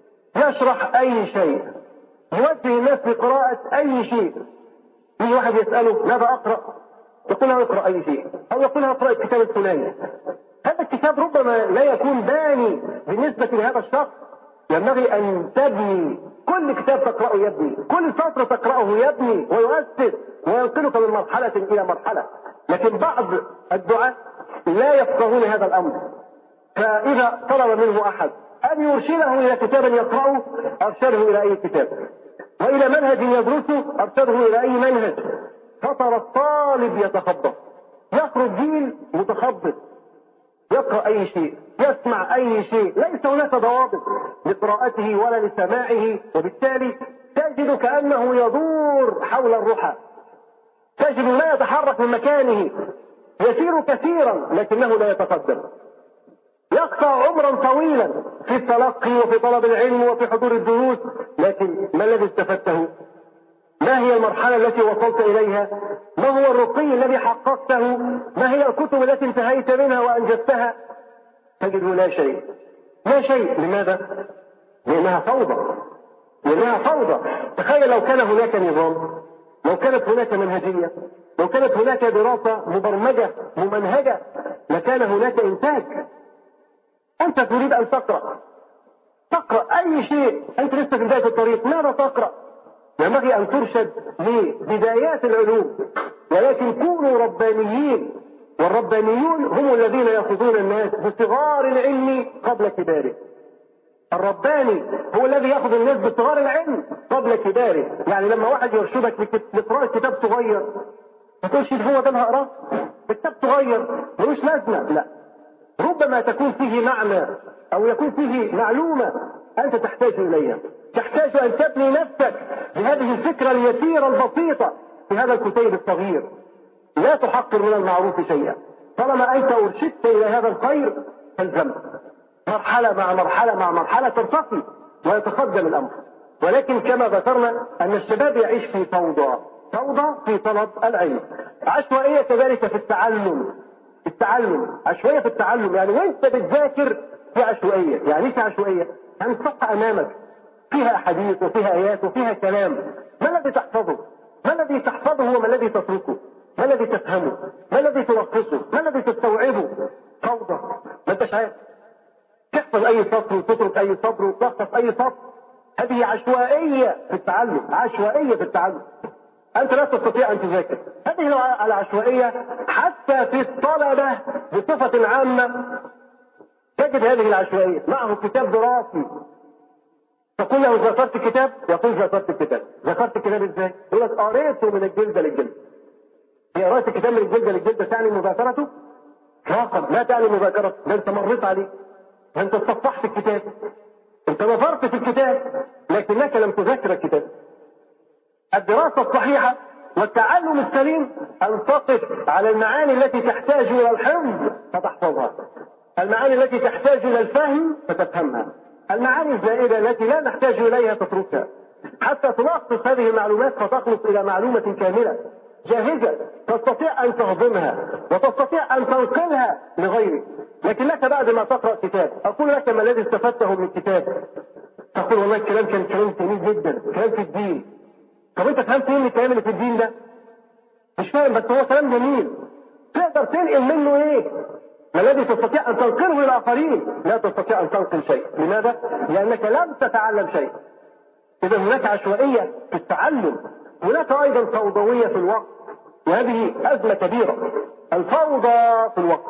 يشرح أي شيء، يوجه الناس بقراءة أي شيء. يجي واحد يسأله ماذا أقرأ؟ يقول له اقرأ أي شيء، أو يقول له اقرأ الكتاب الفلاني. هذا الكتاب ربما لا يكون باني بالنسبة لهذا الشخص، ينبغي أن تبني كل كتاب تقرأه، يبني كل سطر تقرأه، يبني ويؤسس وينقلك من مرحلة إلى مرحلة. لكن بعض الدعاة لا يفقهون هذا الأمر، فإذا طلب منه أحد أن يرشده إلى كتاب يقرأه أرشده إلى أي كتاب، وإلى منهج يدرسه أرشده إلى أي منهج، فترى الطالب يتخبط، يخرج جيل متخبط يقرأ أي شيء يسمع أي شيء، ليس هناك ضوابط لقراءته ولا لسماعه، وبالتالي تجد كأنه يدور حول الرحى، تجد لا يتحرك من مكانه، يسير كثيرا لكنه لا يتقدم، يقطع عمرا طويلا في التلقي وفي طلب العلم وفي حضور الدروس، لكن ما الذي استفدته؟ ما هي المرحلة التي وصلت إليها؟ ما هو الرقي الذي حققته؟ ما هي الكتب التي انتهيت منها وأنجزتها؟ تجده لا شيء، لا شيء. لماذا؟ لأنها فوضى، لأنها فوضى. تخيل لو كان هناك نظام، لو كانت هناك منهجية، لو كانت هناك دراسة مبرمجة ممنهجة، لكان هناك إنتاج. أنت تريد أن تقرأ أي شيء، أنت لسه في بداية الطريق، ماذا تقرأ؟ ينبغي أن ترشد لبدايات العلوم، ولكن كونوا ربانيين، والربانيون هم الذين يأخذون الناس بصغار العلم قبل كباره. الرباني هو الذي يأخذ الناس بصغار العلم قبل كباره. يعني لما واحد يرشدك لقراءة كتاب صغير ما تقولش هو ده اللي هقراه، كتاب صغير ملوش لازمة، لا، ربما تكون فيه معنى أو يكون فيه معلومة أنت تحتاج إليها، تحتاج أن تبني نفسك بهذه الفكرة اليسيرة البسيطة في هذا الكتيب الصغير. لا تحقر من المعروف شيئا، طالما أنت أرشدت إلى هذا الخير فالزم، مرحلة مع مرحلة مع مرحلة ترتقي ويتقدم الأمر. ولكن كما ذكرنا أن الشباب يعيش في فوضى في طلب العلم، عشوائية كذلك في التعلم، عشوائية في التعلم. يعني وانت بتذاكر في عشوائية. يعني ايش عشوائية؟ يعني الصفحة أمامك فيها أحاديث وفيها آيات وفيها كلام، ما الذي تحفظه؟ ما الذي تحفظه وما الذي تتركه؟ ما الذي تفهمه؟ ما الذي تلخصه؟ ما الذي تستوعبه؟ فوضى، ما انتش عارف تحفظ أي سطر وتترك أي سطر وتلخص أي سطر. هذه عشوائية في التعلم، عشوائية في التعلم. أنت لا تستطيع أن تذاكر. هذه العشوائية حتى في الطلبة بصفة عامة تجد هذه العشوائية. معه كتاب دراسي تقول له ذكرت كتاب، يقول ذكرت الكتاب. ذكرت الكتاب ازاي؟ يقول لك قريته من الجلدة للجلدة. هي قراءة الكتاب من الجلدة للجلدة تعني مذاكرته؟ اطلاقا لا تعني مذاكرته، ده انت مريت عليه، ده انت استصفحت الكتاب، انت نظرت في الكتاب لكنك لم تذاكر الكتاب. الدراسة الصحيحة والتعلم السليم أن تقف على المعاني التي تحتاج إلى الحفظ فتحفظها، المعاني التي تحتاج إلى الفهم فتفهمها، المعاني الزائدة التي لا نحتاج إليها تتركها، حتى تلخص هذه المعلومات فتخلص إلى معلومة كاملة جاهزة تستطيع أن تهضمها وتستطيع أن تنقلها لغيرك. لكنك بعد ما تقرأ كتاب أقول لك ما الذي استفدته من الكتاب؟ تقول والله الكلام كان كلام جميل جدا، كلام في الدين. طب انت فهمت ايه من الكلام اللي في الدين ده؟ مش فاهم، بس هو كلام جميل. تقدر تنقل منه ايه؟ ما الذي تستطيع ان تنقله للاخرين؟ لا تستطيع ان تنقل شيء. لماذا؟ لانك لم تتعلم شيء. اذا هناك عشوائية في التعلم، هناك ايضا فوضوية في الوقت، وهذه ازمة كبيرة، الفوضى في الوقت.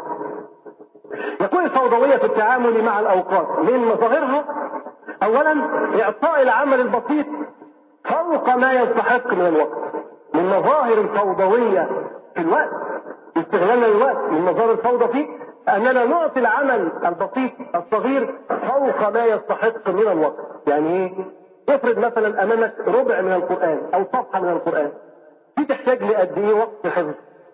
يكون الفوضوية في التعامل مع الاوقات من مظاهرها اولا اعطاء العمل البسيط فوق ما يستحق من الوقت. من مظاهر الفوضوية في الوقت استغلالنا الوقت، من مظاهر الفوضى فيه أننا نعطي العمل البسيط الصغير فوق ما يستحق من الوقت. يعني ايه؟ افرض مثلا أمامك ربع من القرآن أو صفحة من القرآن، دي تحتاج لقد ايه وقت حفظ؟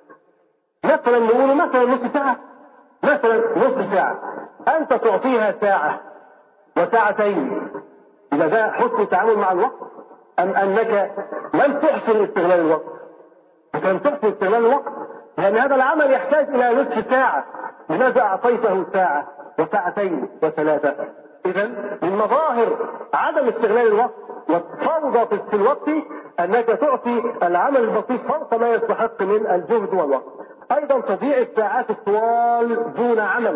مثلا نقول مثلا نص ساعة، مثلا نص ساعة، أنت تعطيها ساعة وساعتين، إذا ده حسن التعامل مع الوقت؟ أم أنك لم تحسن استغلال الوقت؟ لم تحسن استغلال الوقت لأن هذا العمل يحتاج إلى نصف ساعة، لماذا أعطيته ساعة وساعتين وثلاثة؟ إذا من مظاهر عدم استغلال الوقت والفوضى في الوقت أنك تعطي العمل البسيط فوق ما يستحق من الجهد والوقت. أيضا تضيع الساعات الطوال دون عمل،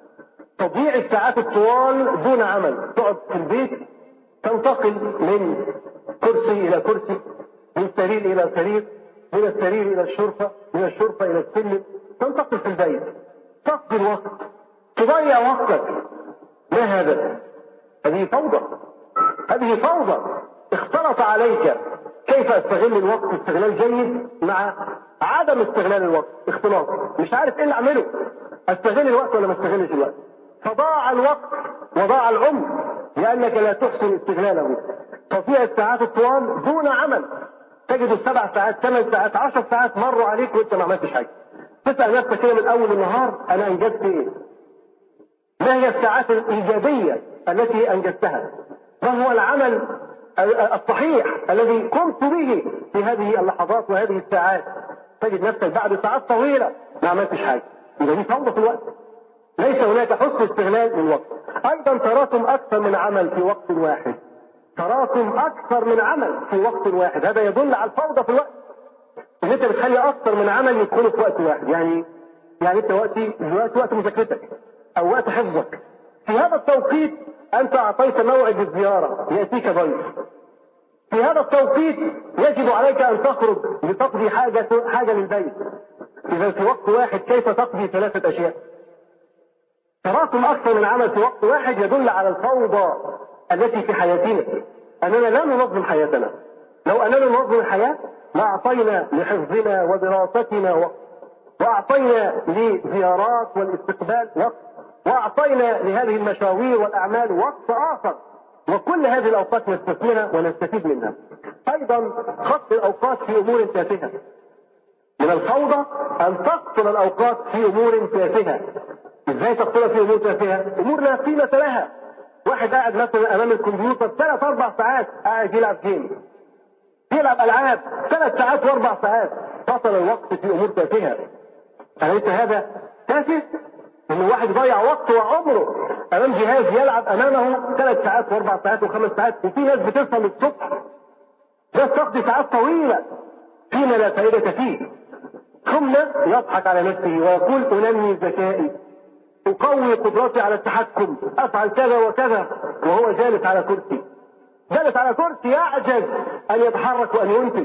تضيع الساعات الطوال دون عمل. تقعد في البيت تنتقل من كرسي إلى كرسي، من سرير إلى سرير، من السرير إلى الشرفة، من الشرفة إلى السلم، تنتقل في البيت، تقضي الوقت، تضيع وقتك. ما هذا؟ هذه فوضى، هذه فوضى. اختلط عليك كيف استغل الوقت استغلال جيد مع عدم استغلال الوقت، اختلاط، مش عارف ايه اللي اعمله، استغل الوقت ولا ما استغلش الوقت. فضاع الوقت وضاع العمر لأنك لا تحسن استغلاله. تضيع الساعات الطوال دون عمل، تجد 7 ساعات 8 ساعات 10 ساعات مروا عليك وانت ما عملتش حاجة. تسأل نفسك كده من أول النهار أنا أنجزت إيه؟ ما هي الساعات الإيجابية التي أنجزتها؟ ما هو العمل الصحيح الذي قمت به في هذه اللحظات وهذه الساعات؟ تجد نفسك بعد ساعات طويلة ما عملتش حاجة. إذا دي فوضى في الوقت، ليس هناك حسن استغلال للوقت. أيضا تراكم أكثر من عمل في وقت واحد، تراكم أكثر من عمل في وقت واحد، هذا يدل على الفوضى في الوقت. إن أنت بتخلي أكثر من عمل يدخلوا في وقت واحد. يعني أنت وقت مذاكرتك أو وقت حفظك، في هذا التوقيت أنت أعطيت موعد الزيارة يأتيك ضيف، في هذا التوقيت يجب عليك أن تخرج لتقضي حاجة للبيت. إذا في وقت واحد كيف تقضي 3 أشياء؟ تراكم أكثر من عمل في وقت واحد يدل على الفوضى التي في حياتنا، أننا لا ننظم حياتنا. لو أننا ننظم الحياة لأعطينا لحفظنا ودراستنا وقت، وأعطينا لزيارات والاستقبال وقت، وأعطينا لهذه المشاوير والأعمال وقت آخر، وكل هذه الأوقات نستثمرها ونستفيد منها. أيضا خط الأوقات في أمور تافهة. من الفوضى أن تقتل الأوقات في أمور تافهة. إزاي تقتلها في أمور تافهة؟ أمور لا قيمة لها. واحد قاعد مثلا أمام الكمبيوتر 3-4 ساعات قاعد يلعب جيم، يلعب ألعاب 3 ساعات و4 ساعات، قتل الوقت في أمور تافهة. أليس هذا تافه؟ إن واحد ضيع وقته وعمره أمام جهاز يلعب أمامه 3 ساعات و4 ساعات و5 ساعات، وفي ناس بتصل الصبح، ناس تقضي ساعات طويلة فيما لا فائدة فيه، ثم يضحك على نفسه ويقول أنمي ذكائي، أقوي قدرتي على التحكم، أفعل كذا وكذا، وهو جالس على كرسي. جالس على كرسي يعجز أن يتحرك وأن ينتج،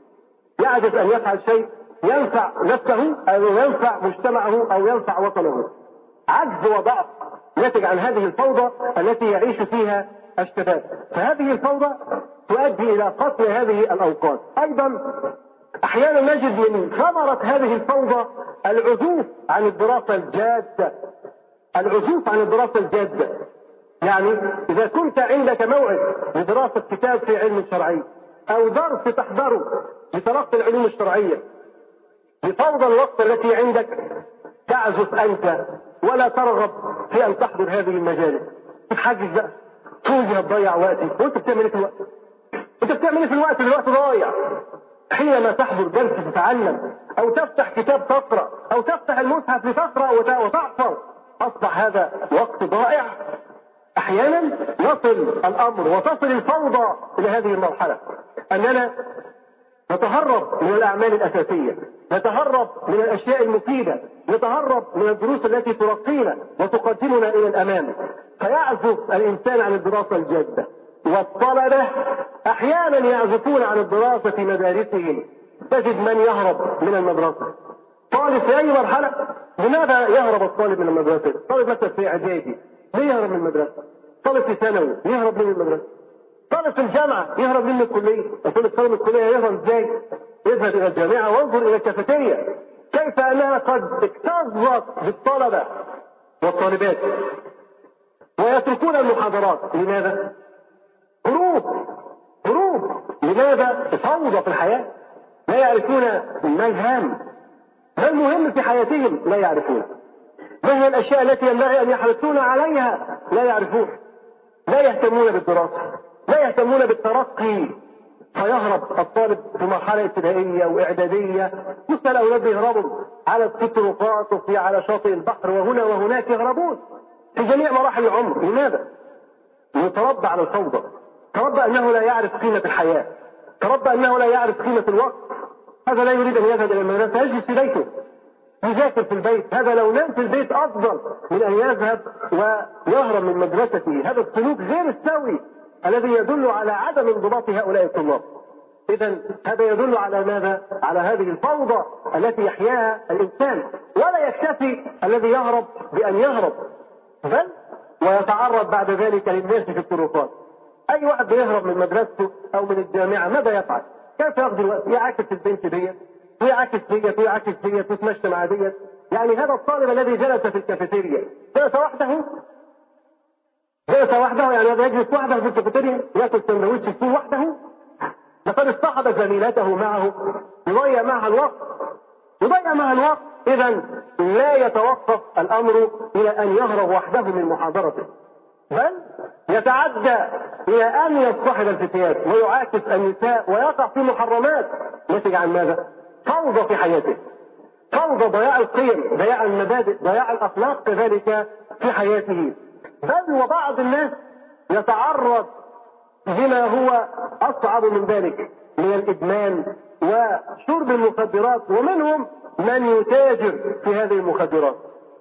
يعجز أن يفعل شيء ينفع نفسه أو ينفع مجتمعه أو ينفع وطنه. عجز وضعف ناتج عن هذه الفوضى التي يعيش فيها الشباب. فهذه الفوضى تؤدي إلى قتل هذه الأوقات. أيضا أحيانا نجد من ثمرة هذه الفوضى العزوف عن الدراسة الجادة. العزوف عن الدراسة الجادة يعني إذا كنت عندك موعد لدراسة كتاب في علم شرعي أو درس تحضره لتلقي العلوم الشرعية، بفوضى الوقت التي عندك تعزف أنت ولا ترغب في أن تحضر هذه المجالس. تتحجز بقى، توجه تضيع وقتي. وانت بتعمل ايه في الوقت؟ انت بتعمل ايه في الوقت؟ الوقت ضايع. حينما تحضر درس تتعلم أو تفتح كتاب تقرأ أو تفتح المصحف لتقرأ وتحفظ، أصبح هذا وقت ضائع. أحيانا يصل الأمر وتصل الفوضى إلى هذه المرحلة أننا نتهرب من الأعمال الأساسية، نتهرب من الأشياء المفيدة، نتهرب من الدروس التي ترقينا وتقدمنا إلى الأمام، فيعزف الإنسان عن الدراسة الجادة. والطلبة أحيانا يعزفون عن الدراسة في مدارسهم. تجد من يهرب من المدرسة. طالب في أي مرحلة؟ لماذا يهرب الطالب من المدرسة؟ طالب مثلا في إعدادي ليه يهرب من المدرسة؟ طالب في ثانوي يهرب من المدرسة؟ طالب في الجامعة يهرب من الكلية. يقول طالب الكلية يهرب ازاي؟ يذهب إلى الجامعة وانظر إلى الكافيتيريا كيف أنها قد اكتظت بالطلبة والطالبات ويتركون المحاضرات. لماذا؟ هروب. لماذا؟ فوضى في الحياة. لا يعرفون ما الهام، ما المهم في حياتهم، لا يعرفون. ما هي الأشياء التي ينبغي أن يحرصون عليها، لا يعرفون. لا يهتمون بالدراسة، لا يهتمون بالترقي. فيهرب الطالب في مرحلة ابتدائية وإعدادية. مثل الأولاد يهربوا على الطرقات وفي على شاطئ البحر وهنا وهناك، يهربون في جميع مراحل العمر. لماذا؟ يتربى على الفوضى، تربى أنه لا يعرف قيمة الحياة، تربى أنه لا يعرف قيمة الوقت. هذا لا يريد أن يذهب إلى المدرسة، يجلس في بيته يذاكر في البيت. هذا لو نام في البيت أفضل من أن يذهب ويهرب من مدرسته. هذا السلوك غير السوي الذي يدل على عدم انضباط هؤلاء الطلاب. إذا هذا يدل على ماذا؟ على هذه الفوضى التي يحياها الإنسان. ولا يكتفي الذي يهرب بأن يهرب، بل ويتعرض بعد ذلك للناس في الطرقات. أي واحد بيهرب من مدرسته أو من الجامعة ماذا يفعل؟ كيف يقضي الوقت؟ يعاكس البنت ديت ويعاكس ديت ويعاكس ديت ويتمشى مع ديت يعني هذا الطالب الذي جلس في الكافيتيريا جلس وحده؟ جلس وحده يعني هذا يجلس وحده في الكافيتيريا ياكل سندوتش فول وحده؟ لقد اصطحب زميلته معه يضيع معها الوقت، يضيع معها الوقت. إذا لا يتوقف الأمر إلى أن يهرب وحده من محاضرته، بل يتعدى إلى أن يصطحب الفتيات ويعاكس النساء ويقع في محرمات نتج عن ماذا؟ فوضى في حياته، فوضى، ضياع القيم، ضياع المبادئ، ضياع الأخلاق كذلك في حياته. بل وبعض الناس يتعرض لما هو أصعب من ذلك من الإدمان وشرب المخدرات، ومنهم من يتاجر في هذه المخدرات.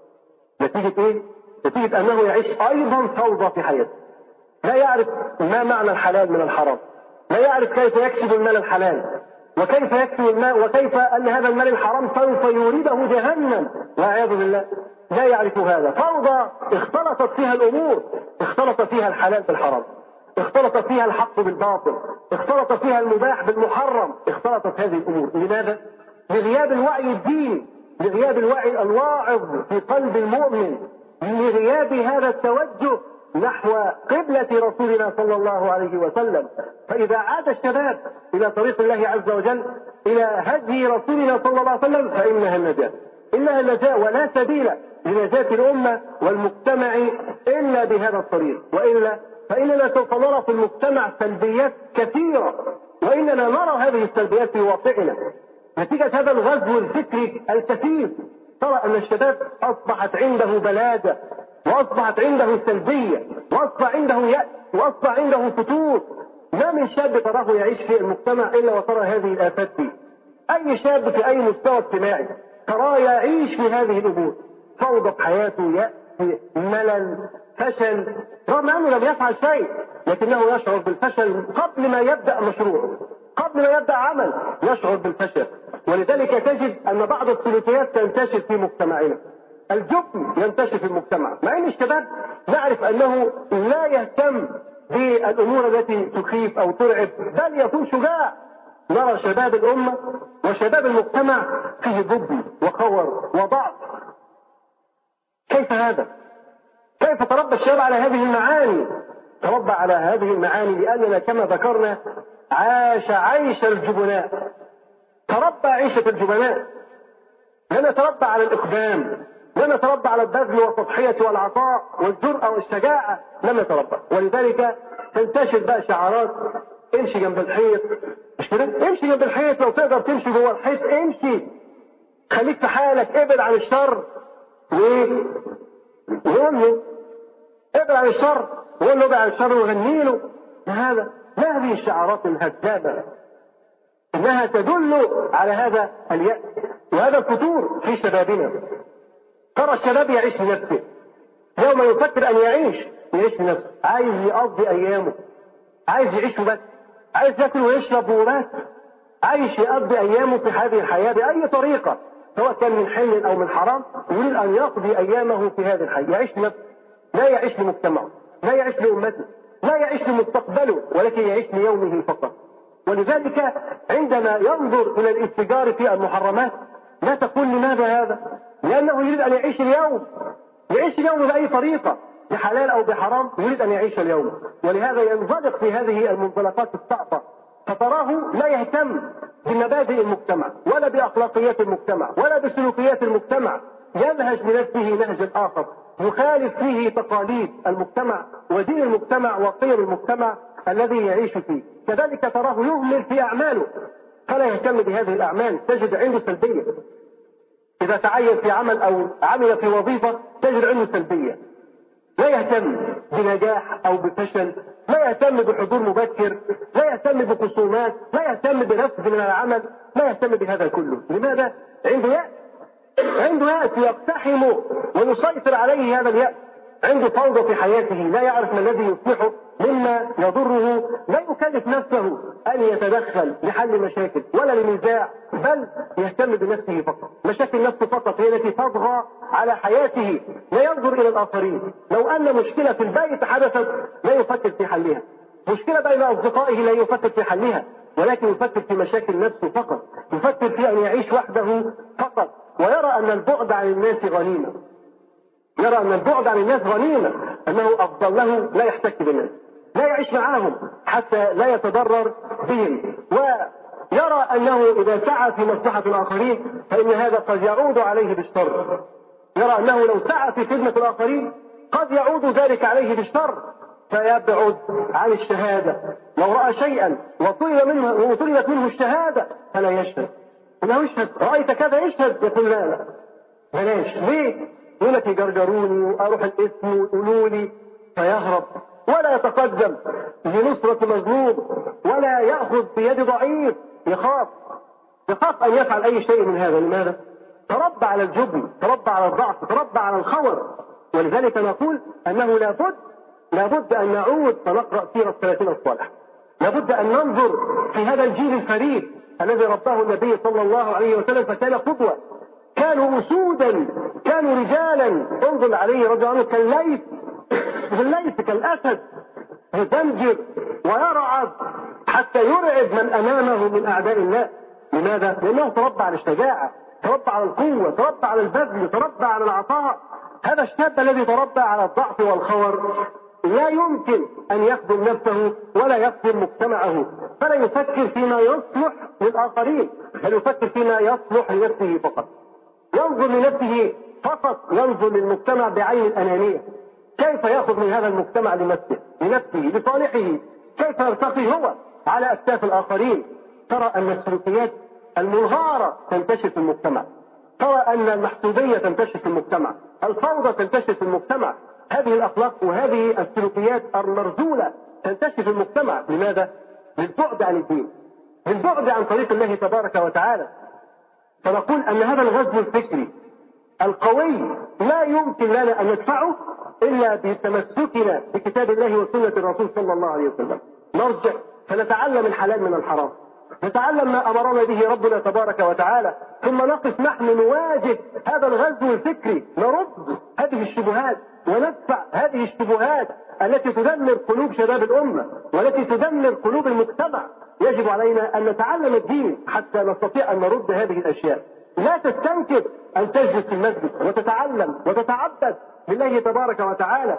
نتيجة إيه؟ نتيجة أنه يعيش أيضا فوضى في حياته، لا يعرف ما معنى الحلال من الحرام، لا يعرف كيف يكسب المال الحلال وكيف يكسب المال، وكيف أن هذا المال الحرام سوف يورده جهنم والعياذ بالله. لا يعرف هذا. فوضى اختلطت فيها الأمور، اختلط فيها الحلال بالحرام، اختلط فيها الحق بالباطل، اختلط فيها المباح بالمحرم، اختلطت هذه الأمور. لماذا؟ لغياب الوعي الديني، لغياب الوعي الواعظ في قلب المؤمن، لغياب هذا التوجه نحو قبلة رسولنا صلى الله عليه وسلم. فإذا عاد الشباب إلى طريق الله عز وجل، إلى هدي رسولنا صلى الله عليه وسلم، فإنها النجاة، إنها النجاة، ولا سبيل لنجاة الأمة والمجتمع إلا بهذا الطريق. وإلا فإننا سوف نرى في المجتمع سلبيات كثيرة، وإننا نرى هذه السلبيات في واقعنا نتيجة هذا الغزو الفكري الكثير. ترى أن الشباب أصبحت عنده بلادة، وأصبحت عنده سلبية، وأصبح عنده يأس، وأصبح عنده فتور. ما من شاب تراه يعيش في المجتمع إلا وترى هذه الآفات فيه. أي شاب في أي مستوى اجتماعي تراه يعيش في هذه الأمور، فوضى في حياته، يأس، ملل، فشل، رغم أنه لم يفعل شيء لكنه يشعر بالفشل قبل ما يبدأ مشروع، قبل ما يبدأ عمل يشعر بالفشل. ولذلك تجد أن بعض السلوكيات تنتشر في مجتمعنا، الجبن ينتشر في المجتمع، مع أن الشباب نعرف أنه لا يهتم بالأمور التي تخيف أو ترعب، بل يكون شجاع. نرى شباب الأمة وشباب المجتمع فيه جبن وخور وضعف. كيف هذا؟ كيف تربى الشباب على هذه المعاني؟ تربى على هذه المعاني لأننا كما ذكرنا عاش عيش الجبناء، تربى عيشة الجبناء. لم يتربى على الإقدام، لم يتربى على البذل والتضحية والعطاء والجرأة والشجاعة، لم يتربى. ولذلك تنتشر بقى شعارات: امشي جنب الحيط، مش كده؟ امشي جنب الحيط، لو تقدر تمشي جوه الحيط امشي، خليك في حالك، ابعد عن الشر. ويقول له ابعد عن الشر، ويقول له ابعد عن الشر وغني له. هذا ما هذه الشعارات الهدامة، انها تدل على هذا اليأس وهذا الفتور في شبابنا. ترى الشباب يعيش لنفسه، يوم يفكر ان يعيش لنفسه، عايز يقضي ايامه، عايز يعيش بس، عايز ياكل ويشرب وبس، عايز يقضي ايامه في هذه الحياة بأي طريقة، سواء كان من حل او من حرام، يريد ان يقضي ايامه في هذه الحياة، يعيش لنفسه، لا يعيش لمجتمعه، لا يعيش لأمته، لا يعيش لمستقبله، ولكن يعيش ليومه فقط. ولذلك عندما ينظر إلى الاتجار في المحرمات لا تقول لماذا هذا؟ لأنه يريد أن يعيش اليوم، يعيش اليوم بأي طريقة، بحلال أو بحرام، يريد أن يعيش اليوم. ولهذا ينزلق في هذه المنزلقات الصعبة، فتراه لا يهتم بمبادئ المجتمع ولا بأخلاقيات المجتمع ولا بسلوكيات المجتمع، ينهج لنفسه نهجا آخر يخالف فيه تقاليد المجتمع ودين المجتمع وقيم المجتمع الذي يعيش فيه. كذلك تراه يهمل في أعماله فلا يهتم بهذه الأعمال، تجد عنده سلبية. إذا تعين في عمل أو عمل في وظيفة تجد عنده سلبية، لا يهتم بنجاح أو بفشل، لا يهتم بحضور مبكر، لا يهتم بخصومات، لا يهتم بنفذ من العمل، لا يهتم بهذا كله. لماذا؟ عنده يأس، عنده يأس يقتحم ويسيطر عليه هذا اليأس، عنده فوضى في حياته، لا يعرف ما الذي يصلحه مما يضره، لا يكلف نفسه أن يتدخل لحل مشاكل ولا لنزاع، بل يهتم بنفسه فقط، مشاكل نفسه فقط هي التي تطغى على حياته، لا ينظر إلى الآخرين. لو أن مشكلة في البيت حدثت لا يفكر في حلها، مشكلة بين أصدقائه لا يفكر في حلها، ولكن يفكر في مشاكل نفسه فقط، يفكر في أن يعيش وحده فقط، ويرى أن البعد عن الناس غنيمة، يرى أن البعد عن الناس غنيمة، أنه أفضل له لا يحتك بالناس، لا يعيش معهم حتى لا يتضرر بهم، ويرى أنه إذا سعى في مصلحة الآخرين فإن هذا قد يعود عليه بالشر، يرى أنه لو سعى في خدمة الآخرين قد يعود ذلك عليه بالشر فيبعد عن الشهادة. لو رأى شيئا وطلبت منه الشهادة فلا يشهد، إنه يشهد رأيت كذا يشهد، يقول لا بلاش، ليه؟ يقول لك يجرجروني وأروح الاسم ويقولوا لي، فيهرب ولا يتقدم لنصرة مظلوم ولا يأخذ بيد ضعيف، يخاف أن يفعل أي شيء من هذا. لماذا؟ تربى على الجبن، تربى على الضعف، تربى على الخور. ولذلك نقول أنه لابد أن نعود فنقرأ سيرة 30 الصالح، لابد أن ننظر في هذا الجيل الفريد الذي رباه النبي صلى الله عليه وسلم فكان قدوة، كانوا أسودا، كانوا رجالا. انظر عليه رضي الله عنه كالليث كالأسد، يزمجر ويرعب حتى يرعب من أمامه من أعداء الله. لماذا؟ لأنه تربى على الشجاعة، تربى على القوة، تربى على البذل، تربى على العطاء. هذا الشاب الذي تربى على الضعف والخور لا يمكن أن يخدم نفسه ولا يخدم مجتمعه، فلا يفكر فيما يصلح للآخرين، بل يفكر فيما يصلح لنفسه فقط، ينظر لنفسه فقط، ينظر للمجتمع بعين الأنانية. كيف يأخذ من هذا المجتمع لنفسه لصالحه، كيف يرتقي هو على أكتاف الآخرين. ترى أن السلوكيات المنهارة تنتشر في المجتمع، ترى أن المحسوبية تنتشر في المجتمع، الفوضى تنتشر في المجتمع، هذه الأخلاق وهذه السلوكيات المرذولة تنتشر في المجتمع. لماذا؟ للبعد عن الدين، للبعد عن طريق الله تبارك وتعالى. فنقول أن هذا الغزو الفكري القوي لا يمكن لنا أن ندفعه إلا بتمسكنا بكتاب الله وسنة الرسول صلى الله عليه وسلم. نرجع فنتعلم الحلال من الحرام، نتعلم ما أمرنا به ربنا تبارك وتعالى، ثم نقف نحن نواجه هذا الغزو الفكري، نرد هذه الشبهات وندفع هذه الشبهات التي تدمر قلوب شباب الأمة والتي تدمر قلوب المجتمع. يجب علينا أن نتعلم الدين حتى نستطيع أن نرد هذه الأشياء. لا تستنكر أن تجلس في المسجد وتتعلم وتتعبد بالله تبارك وتعالى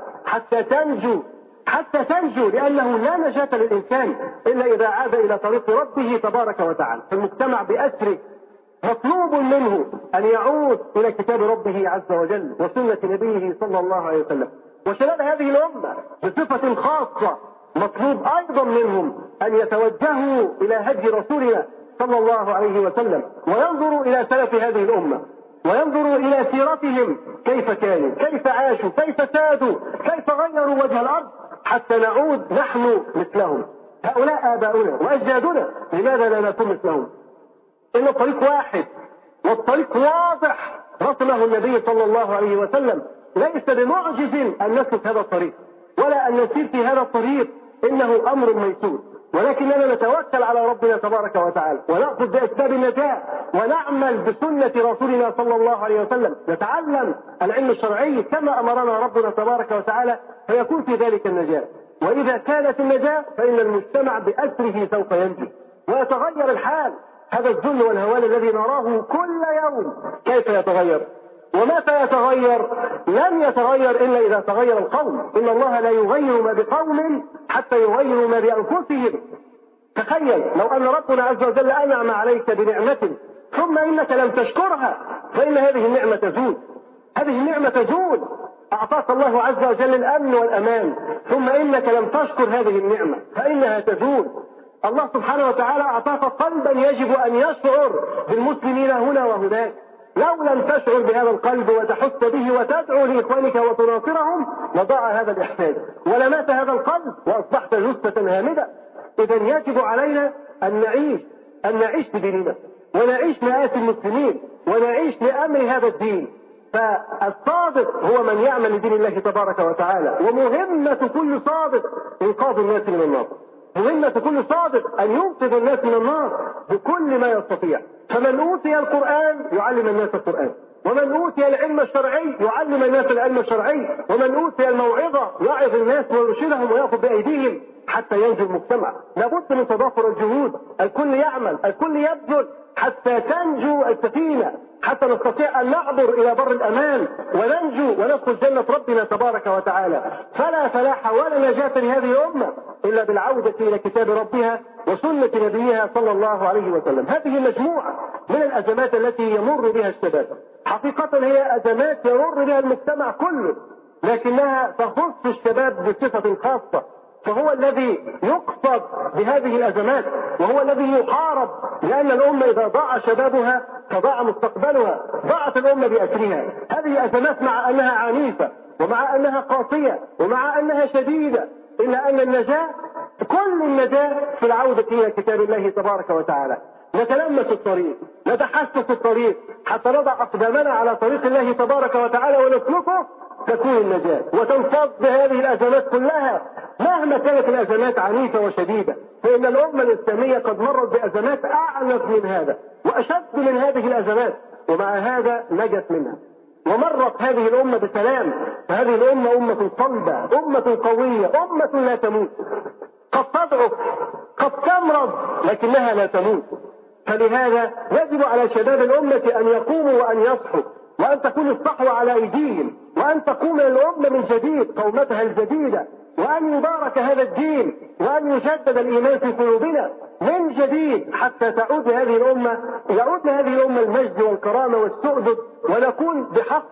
حتى تنجو، لأنه لا نجاة للإنسان إلا إذا عاد إلى طريق ربه تبارك وتعالى. فالمجتمع بأسره مطلوب منه أن يعود إلى كتاب ربه عز وجل وسنة نبيه صلى الله عليه وسلم. وشباب هذه الأمة بصفة خاصة مطلوب أيضا منهم أن يتوجهوا إلى هدي رسولنا صلى الله عليه وسلم، وينظروا إلى سلف هذه الأمة، وينظروا إلى سيرتهم كيف كانوا، كيف عاشوا، كيف سادوا، كيف غيروا وجه الأرض، حتى نعود نحن مثلهم. هؤلاء آباؤنا وأجدادنا، لماذا لا نكون مثلهم؟ إن الطريق واحد والطريق واضح رسمه النبي صلى الله عليه وسلم. ليس بمعجز أن نسلك هذا الطريق ولا أن نسير في هذا الطريق، إنه أمر ميسور، ولكننا نتوكل على ربنا تبارك وتعالى ونأخذ بأسباب النجاة ونعمل بسنة رسولنا صلى الله عليه وسلم، نتعلم العلم الشرعي كما أمرنا ربنا تبارك وتعالى، فيكون في ذلك النجاة. وإذا كانت النجاة فإن المجتمع بأسره سوف ينجو ويتغير الحال. هذا الذل والهوان الذي نراه كل يوم كيف يتغير؟ ومتى يتغير؟ لن يتغير إلا إذا تغير القوم. إن الله لا يغير ما بقوم حتى يغيروا ما بأنفسهم. تخيل لو أن ربنا عز وجل أنعم عليك بنعمة ثم إنك لم تشكرها، فإن هذه النعمة تزول، هذه النعمة تزول. أعطاك الله عز وجل الأمن والأمان ثم إنك لم تشكر هذه النعمة فإنها تزول. الله سبحانه وتعالى أعطاك قلبا يجب أن يشعر بالمسلمين هنا وهناك. لو لم تشعر بهذا القلب وتحس به وتدعو لإخوانك وتناصرهم لضاع هذا الإحساس ولمات هذا القلب وأصبحت جثة هامدة. إذا يجب علينا أن نعيش بديننا ونعيش مآسي المسلمين ونعيش لأمر هذا الدين. فالصادق هو من يعمل لدين الله تبارك وتعالى، ومهمة كل صادق إنقاذ الناس من النار، مهمة كل صادق أن ينقذ الناس من النار بكل ما يستطيع. فمن أوتي القرآن يعلم الناس القرآن، ومن أوتي العلم الشرعي يعلم الناس العلم الشرعي، ومن أوتي الموعظة يعظ الناس ويرشدهم ويأخذ بأيديهم حتى ينجو المجتمع. لابد من تضافر الجهود، الكل يعمل، الكل يبذل حتى تنجو السفينة، حتى نستطيع أن نعبر إلى بر الأمان وننجو وندخل جنة ربنا تبارك وتعالى. فلا فلاح ولا نجاة لهذه الأمة إلا بالعودة إلى كتاب ربها وسنة نبيها صلى الله عليه وسلم. هذه مجموعة من الأزمات التي يمر بها الشباب. حقيقة هي أزمات يمر بها المجتمع كله، لكنها تخص الشباب بصفة خاصة، فهو الذي يقصد بهذه الأزمات وهو الذي يحارب، لأن الأمة إذا ضاع شبابها فضاع مستقبلها، ضاعت الأمة بأسرها. هذه أزمات مع أنها عنيفة ومع أنها قاسية ومع أنها شديدة، إلا أن النجاة، كل النجاة في العودة إلى كتاب الله تبارك وتعالى. نتلمس الطريق، نتحسس الطريق حتى نضع أقدامنا على طريق الله تبارك وتعالى ونسلكه، تكون النجاة وتنفض بهذه الأزمات كلها. مهما كانت الأزمات عنيفة وشديدة، فإن الأمة الإسلامية قد مرت بأزمات أعنف من هذا وأشد من هذه الأزمات، ومع هذا نجت منها ومرت هذه الأمة بسلام. فهذه الأمة أمة صلبة، أمة قوية، أمة لا تموت. قد تضعف، قد تمرض، لكنها لا تموت. فلهذا يجب على شباب الأمة أن يقوموا وأن يصحوا، وأن تكون الصحوة على أيديهم، وأن تقوم الأمة من جديد قومتها الجديدة، وأن يبارك هذا الدين، وأن يجدد الإيمان في قلوبنا من جديد، حتى تعود هذه الأمة، يعود لهذه الأمة المجد والكرامة والسؤدد، ونكون بحق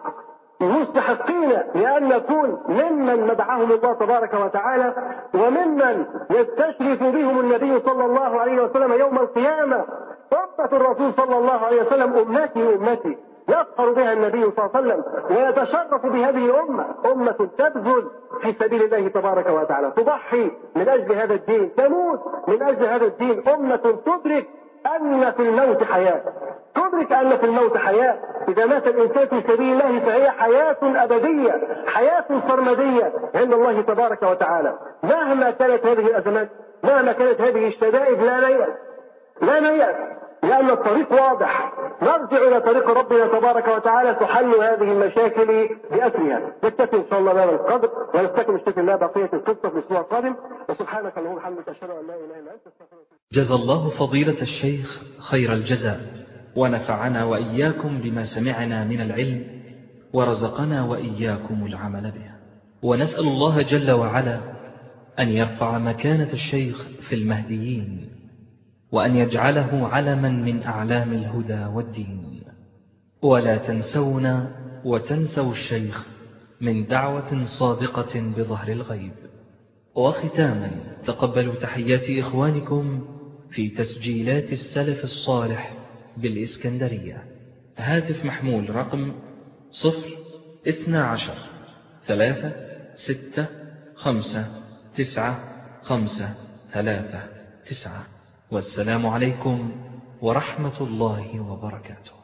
مستحقين لأن نكون ممن مدعاهم الله تبارك وتعالى، وممن يستشرف بهم النبي صلى الله عليه وسلم يوم القيامة. أمة الرسول صلى الله عليه وسلم أمتي أمتي، يفخر بها النبي صلى الله عليه وسلم ويتشرف بهذه الأمة، أمة تبذل في سبيل الله تبارك وتعالى، تضحي من أجل هذا الدين، تموت من أجل هذا الدين. أمة تدرك أن في الموت حياة، تدرك أن في الموت حياة. إذا مات الإنسان في سبيل الله فهي حياة أبدية، حياة سرمدية عند الله تبارك وتعالى. مهما كانت هذه الأزمات، مهما كانت هذه الشدائد، لا نيأس، لأن الطريق واضح. نرجع إلى طريق ربنا تبارك وتعالى تحل هذه المشاكل بأسرها. نكتفي إن شاء الله بهذا القدر، ونستكمل بإذن الله بقية القصة في الأسبوع القادم. وسبحانك اللهم وبحمدك، أشهد أن لا إله إلا أنت، أستغفرك. جزا الله فضيلة الشيخ خير الجزاء، ونفعنا وإياكم بما سمعنا من العلم، ورزقنا وإياكم العمل به. ونسأل الله جل وعلا أن يرفع مكانة الشيخ في المهديين، وأن يجعله علما من أعلام الهدى والدين. ولا تنسونا وتنسوا الشيخ من دعوة صادقة بظهر الغيب. وختاما، تقبلوا تحيات إخوانكم في تسجيلات السلف الصالح بالإسكندرية. هاتف محمول رقم 012-6-5-9-5-3-9. والسلام عليكم ورحمة الله وبركاته.